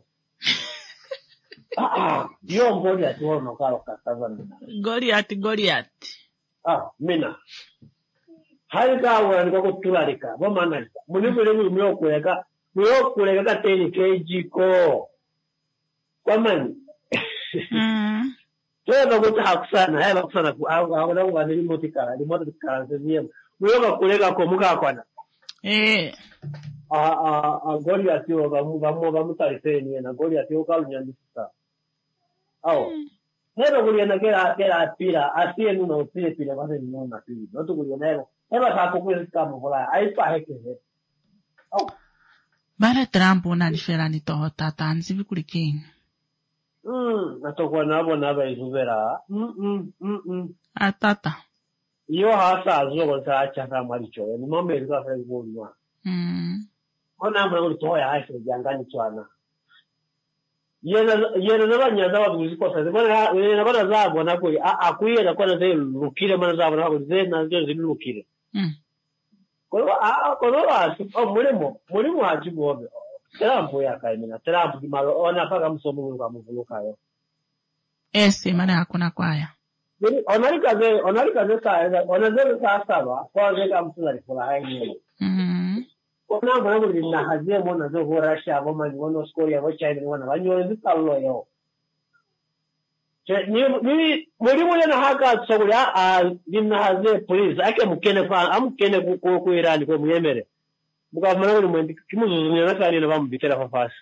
Yo Goliath yo no karo kasaza mina.
Goliath.
Mina. Halika wana niko kutularika. Wama nalika. Munipele myo kuleka kateni kejiko. Wamani. Tuwa kuta hakusana. Haya hakusana. Hakuna wana limotikala. Limotikala. Myo kuleka komuka kwana. Goliath yo vamutarifeni na Goliath yo kalunyandisa. Hero kuliana kera apira asiye nuna usile pila vase ni nuna pili. Notu kuliana hero. Hero sako kuya kama vola. Aipa heke he.
Bare Trump unalifera ni toho tata. Nsivi kuliking.
Natokwa nabo naba izuvera.
Atata.
Yo hasa azuwa kwa achaka maricho. Ni mambe ilika fere kuwa. Ona ambra kuli toho ya haise jangani chwana. Yena naba nyaza watu kuzikosa. Yena bada zabo na kuli. Akuye na kwa na zee lukile mana zabo na kuli. Zee na zee lukile. Mulimu hajibu wabe. Terampu ya kaimina. Terampu kimalo. Ona paka msomu kwa mvuluka yo.
Mana hakuna kwaya.
Onalika ze saa. Onazele saa saba. Kwa zeka msula rifula haini. Ona mbona kuli na hazie mwana zo ho Russia. Wama ni wano skori ya wacha hivi wana. Wanyo zika ulo yo. Mulimu yana haka sokuli dimna haze police ake mukene fa amukene ku Iran ko muyemere buka mana buri mwendi kimuzuzunya nakani na bamubitera fa fasi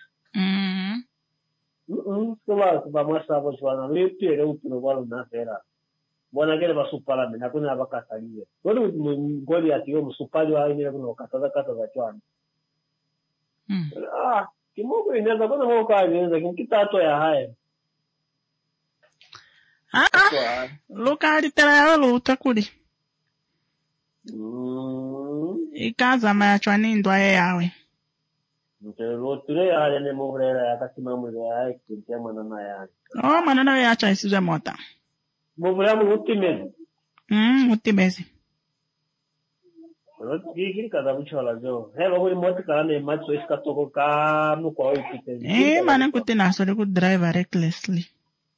kuba mwasa abo swana lipire utuno balo na fera bona kele basupala mina kuna abakataliye ngoli ati yo musupali wa ine kuno kataza chwana kimugo inaza bona ho ka ineza kimkitato ya haya
Luka litera ya luta kuli. Ikaza maya chwani ndwa yawe.
Mtelo tule ya ne mobrera ya kasima mwele ya kintia manana ya.
Oh, manana ya cha isizo mota.
Mobrera mutimezi.
Mutimezi.
Gigi kada buchola jo. Hello buri moti kana ne matso iska toko ka no kwa ikite.
Manen kutina so ku drive recklessly.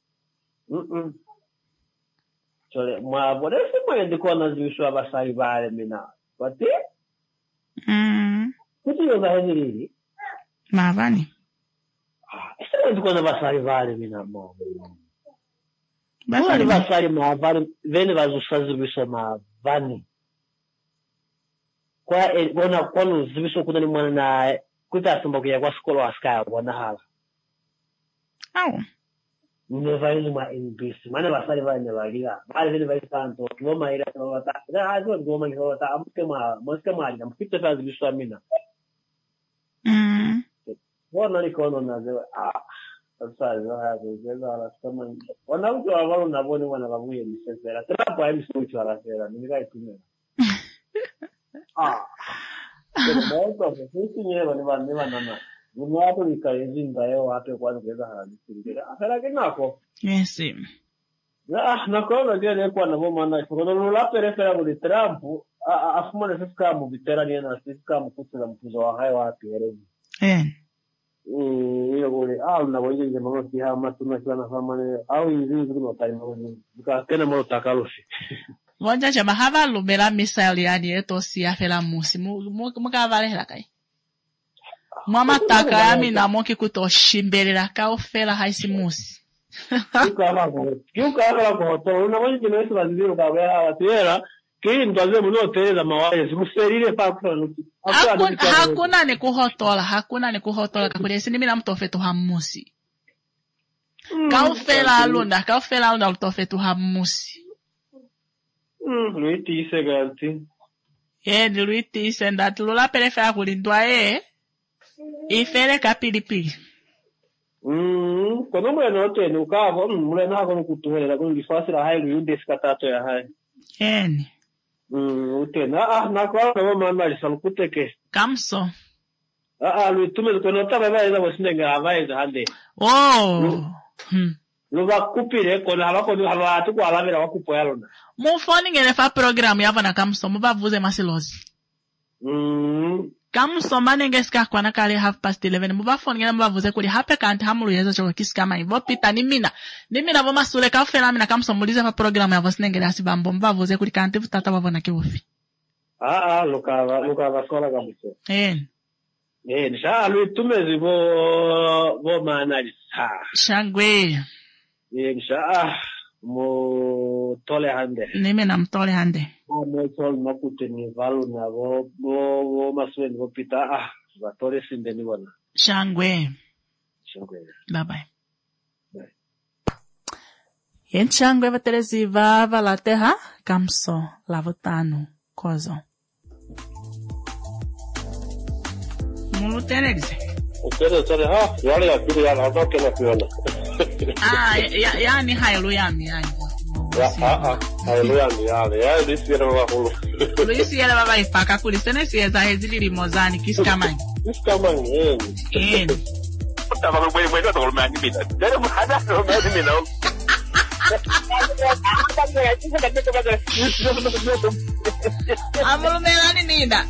Chole ma bore se mo ndiko na zisho abasari bale mina. Wati? Kuti yo ba heniri.
Mavani.
Ese ndiko na basari bale mina mo. Basari mavani vene vazusazi bisho mavani. Kwa bona kono zibiso kuna ni mwana na kutasomba kuya kwa skolo askaya bona hala.
Au.
Nevaizu ma NBC. Mane basari bane baliga. Bale vile vai tanto. Ngoma ila tawata. Da azo ngoma ngota amke ma moske mali na mkite fazi biso amina. Bona ni kono na zewa. Sasa za la kama wana mtu ambao unaboni wana babuye misefera. Tena kwa msimu cha la fera. Nimekai tumena. Pero sisi nyewe ni nana. Ni watu nikaezi ndayo watu kwa ngeza hadithi. Afera kinako.
Yes.
Na kwa ndio ile kwa nabo maana kwa ndio la perefera muri Trump afuma na sisi kama veterani na sisi kama kusema mfuzo wa hayo wapi herezi. Hiyo gole na wewe nje mambo si hama tunachwa na famane au hizi ziko tayari mambo. Tukakena mambo takaloshi.
Vonja chama hava lumela misali yani eto si afela musi muka valehela kai mama taka yami na moki kutoshimbelera ka ofela haisi musi
yuka hava ko to una wani kino ese baziro ka bea tera ki ndaze muno teza mawaye simuserire pa kwa hakuna ni kuhotola kakule sini mina mtofetu hamusi ka ofela alunda mtofetu hamusi.
Luiti ise ganti.
Ni luiti ise ndati lula perefera kulindwa ifere kapilipili.
Kono mwe note ni ukavo mwe nako nukutuhela kono lifasira hai luyude skatato ya hai. Utena na kwa mama alisalukuteke.
Kamso.
Luitume kono taba eza wasindenga avaiza hande. Luba kupire kono halako ni halatu kwa alavera wakupo yalona.
Mufoni ngerefa programu yava na kamso mubavuze masilozi. Kamso manengeska kwa nakale 11:30 mubafoni ngene mubavuze kuli hape kanti hamulu yezo choko kisikama hivyo pita nimina vo masule ka fela mina kamso mulize fa programu yavo sinengere asibambo mubavuze kuli kanti futata wavona kiufi.
Luka vasola kamso. Nisha luitumezi vo maanalisa.
Shangwe.
Nisha mo tole hande.
Nime na mtole hande.
Mo tole makute ni valu na vo maswe ni pita va tole sinde ni wana.
Shangwe. Bye bye. Yen shangwe vaterezi va la terra kamso lavotano kozo. Mulu tenegze.
Tele yale ya kile ya natoke na kuona.
Yani hayaluyami yani.
Hayaluyami ya lisiera wahulu.
Lisiera baba ifaka kulisene sieza hezili limozani kisikamani.
Utaba mwe ndo kulumani mina. Dere muhada kulumani mina.
Amulumelani nina.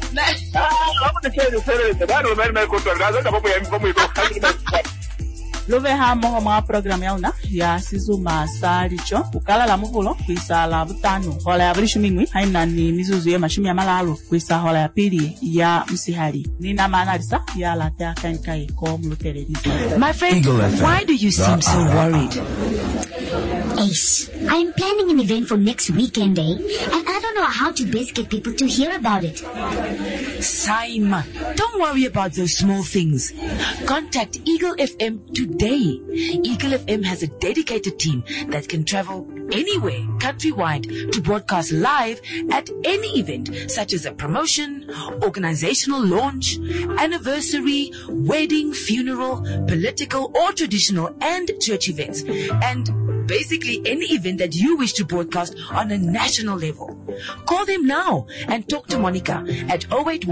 Luve hamo mwa programu yauna ya sizuma salicho ukala la muvulo kwisa la butano hola ya bulishu mingwi haina ni mizuzu ya mashumi ya malalo kwisa hola ya pili ya msihali nina maanalisa ya latea kankai ko mulutelerizi.
My friend, why do you seem so worried?
Ace, I'm planning an event for next weekend, and I don't know how to best get people to hear about it.
Simon, don't worry about those small things. Contact Eagle FM today. Eagle FM has a dedicated team that can travel anywhere countrywide to broadcast live at any event such as a promotion, organizational launch, anniversary, wedding, funeral, political or traditional and church events, and basically any event that you wish to broadcast on a national level. Call them now and talk to Monica at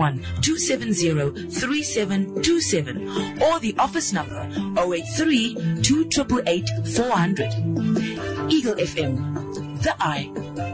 081-270-3727 or the office number 083-288-400. Eagle FM, the eye.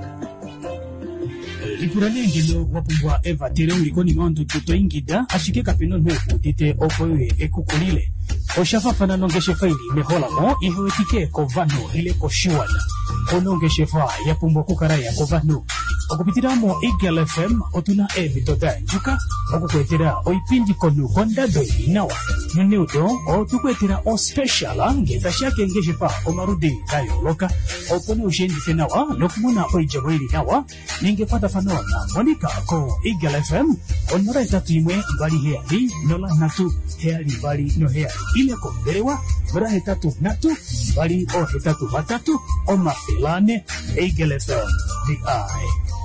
Ipuralengelo wapungwa Eva tere ulikoni mondo tuto ingida ashike kapino nweku tite opoe ekukulile. Oshafa fana nongeshe faili mehola mo ihewetike kovano ile koshiwala. Onongeshe fa ya pumbo kukaraya kovano. Okupitiramo Eagle FM otuna toda njuka okukwetera oipindi konu kondado inawa. Nunudo otukwetera o special ngeta shake ngeshe fa omarudi kayo loka. Opono ushendi fenawa nokumuna oijabweli nawa. Ningepata fanona Monica ko Eagle FM onora tatu imwe bali heali nola natu heali bali no heali ile komberewa bra hetatu natu bali o hetatu matatu o mafilane Eagle FM the eye.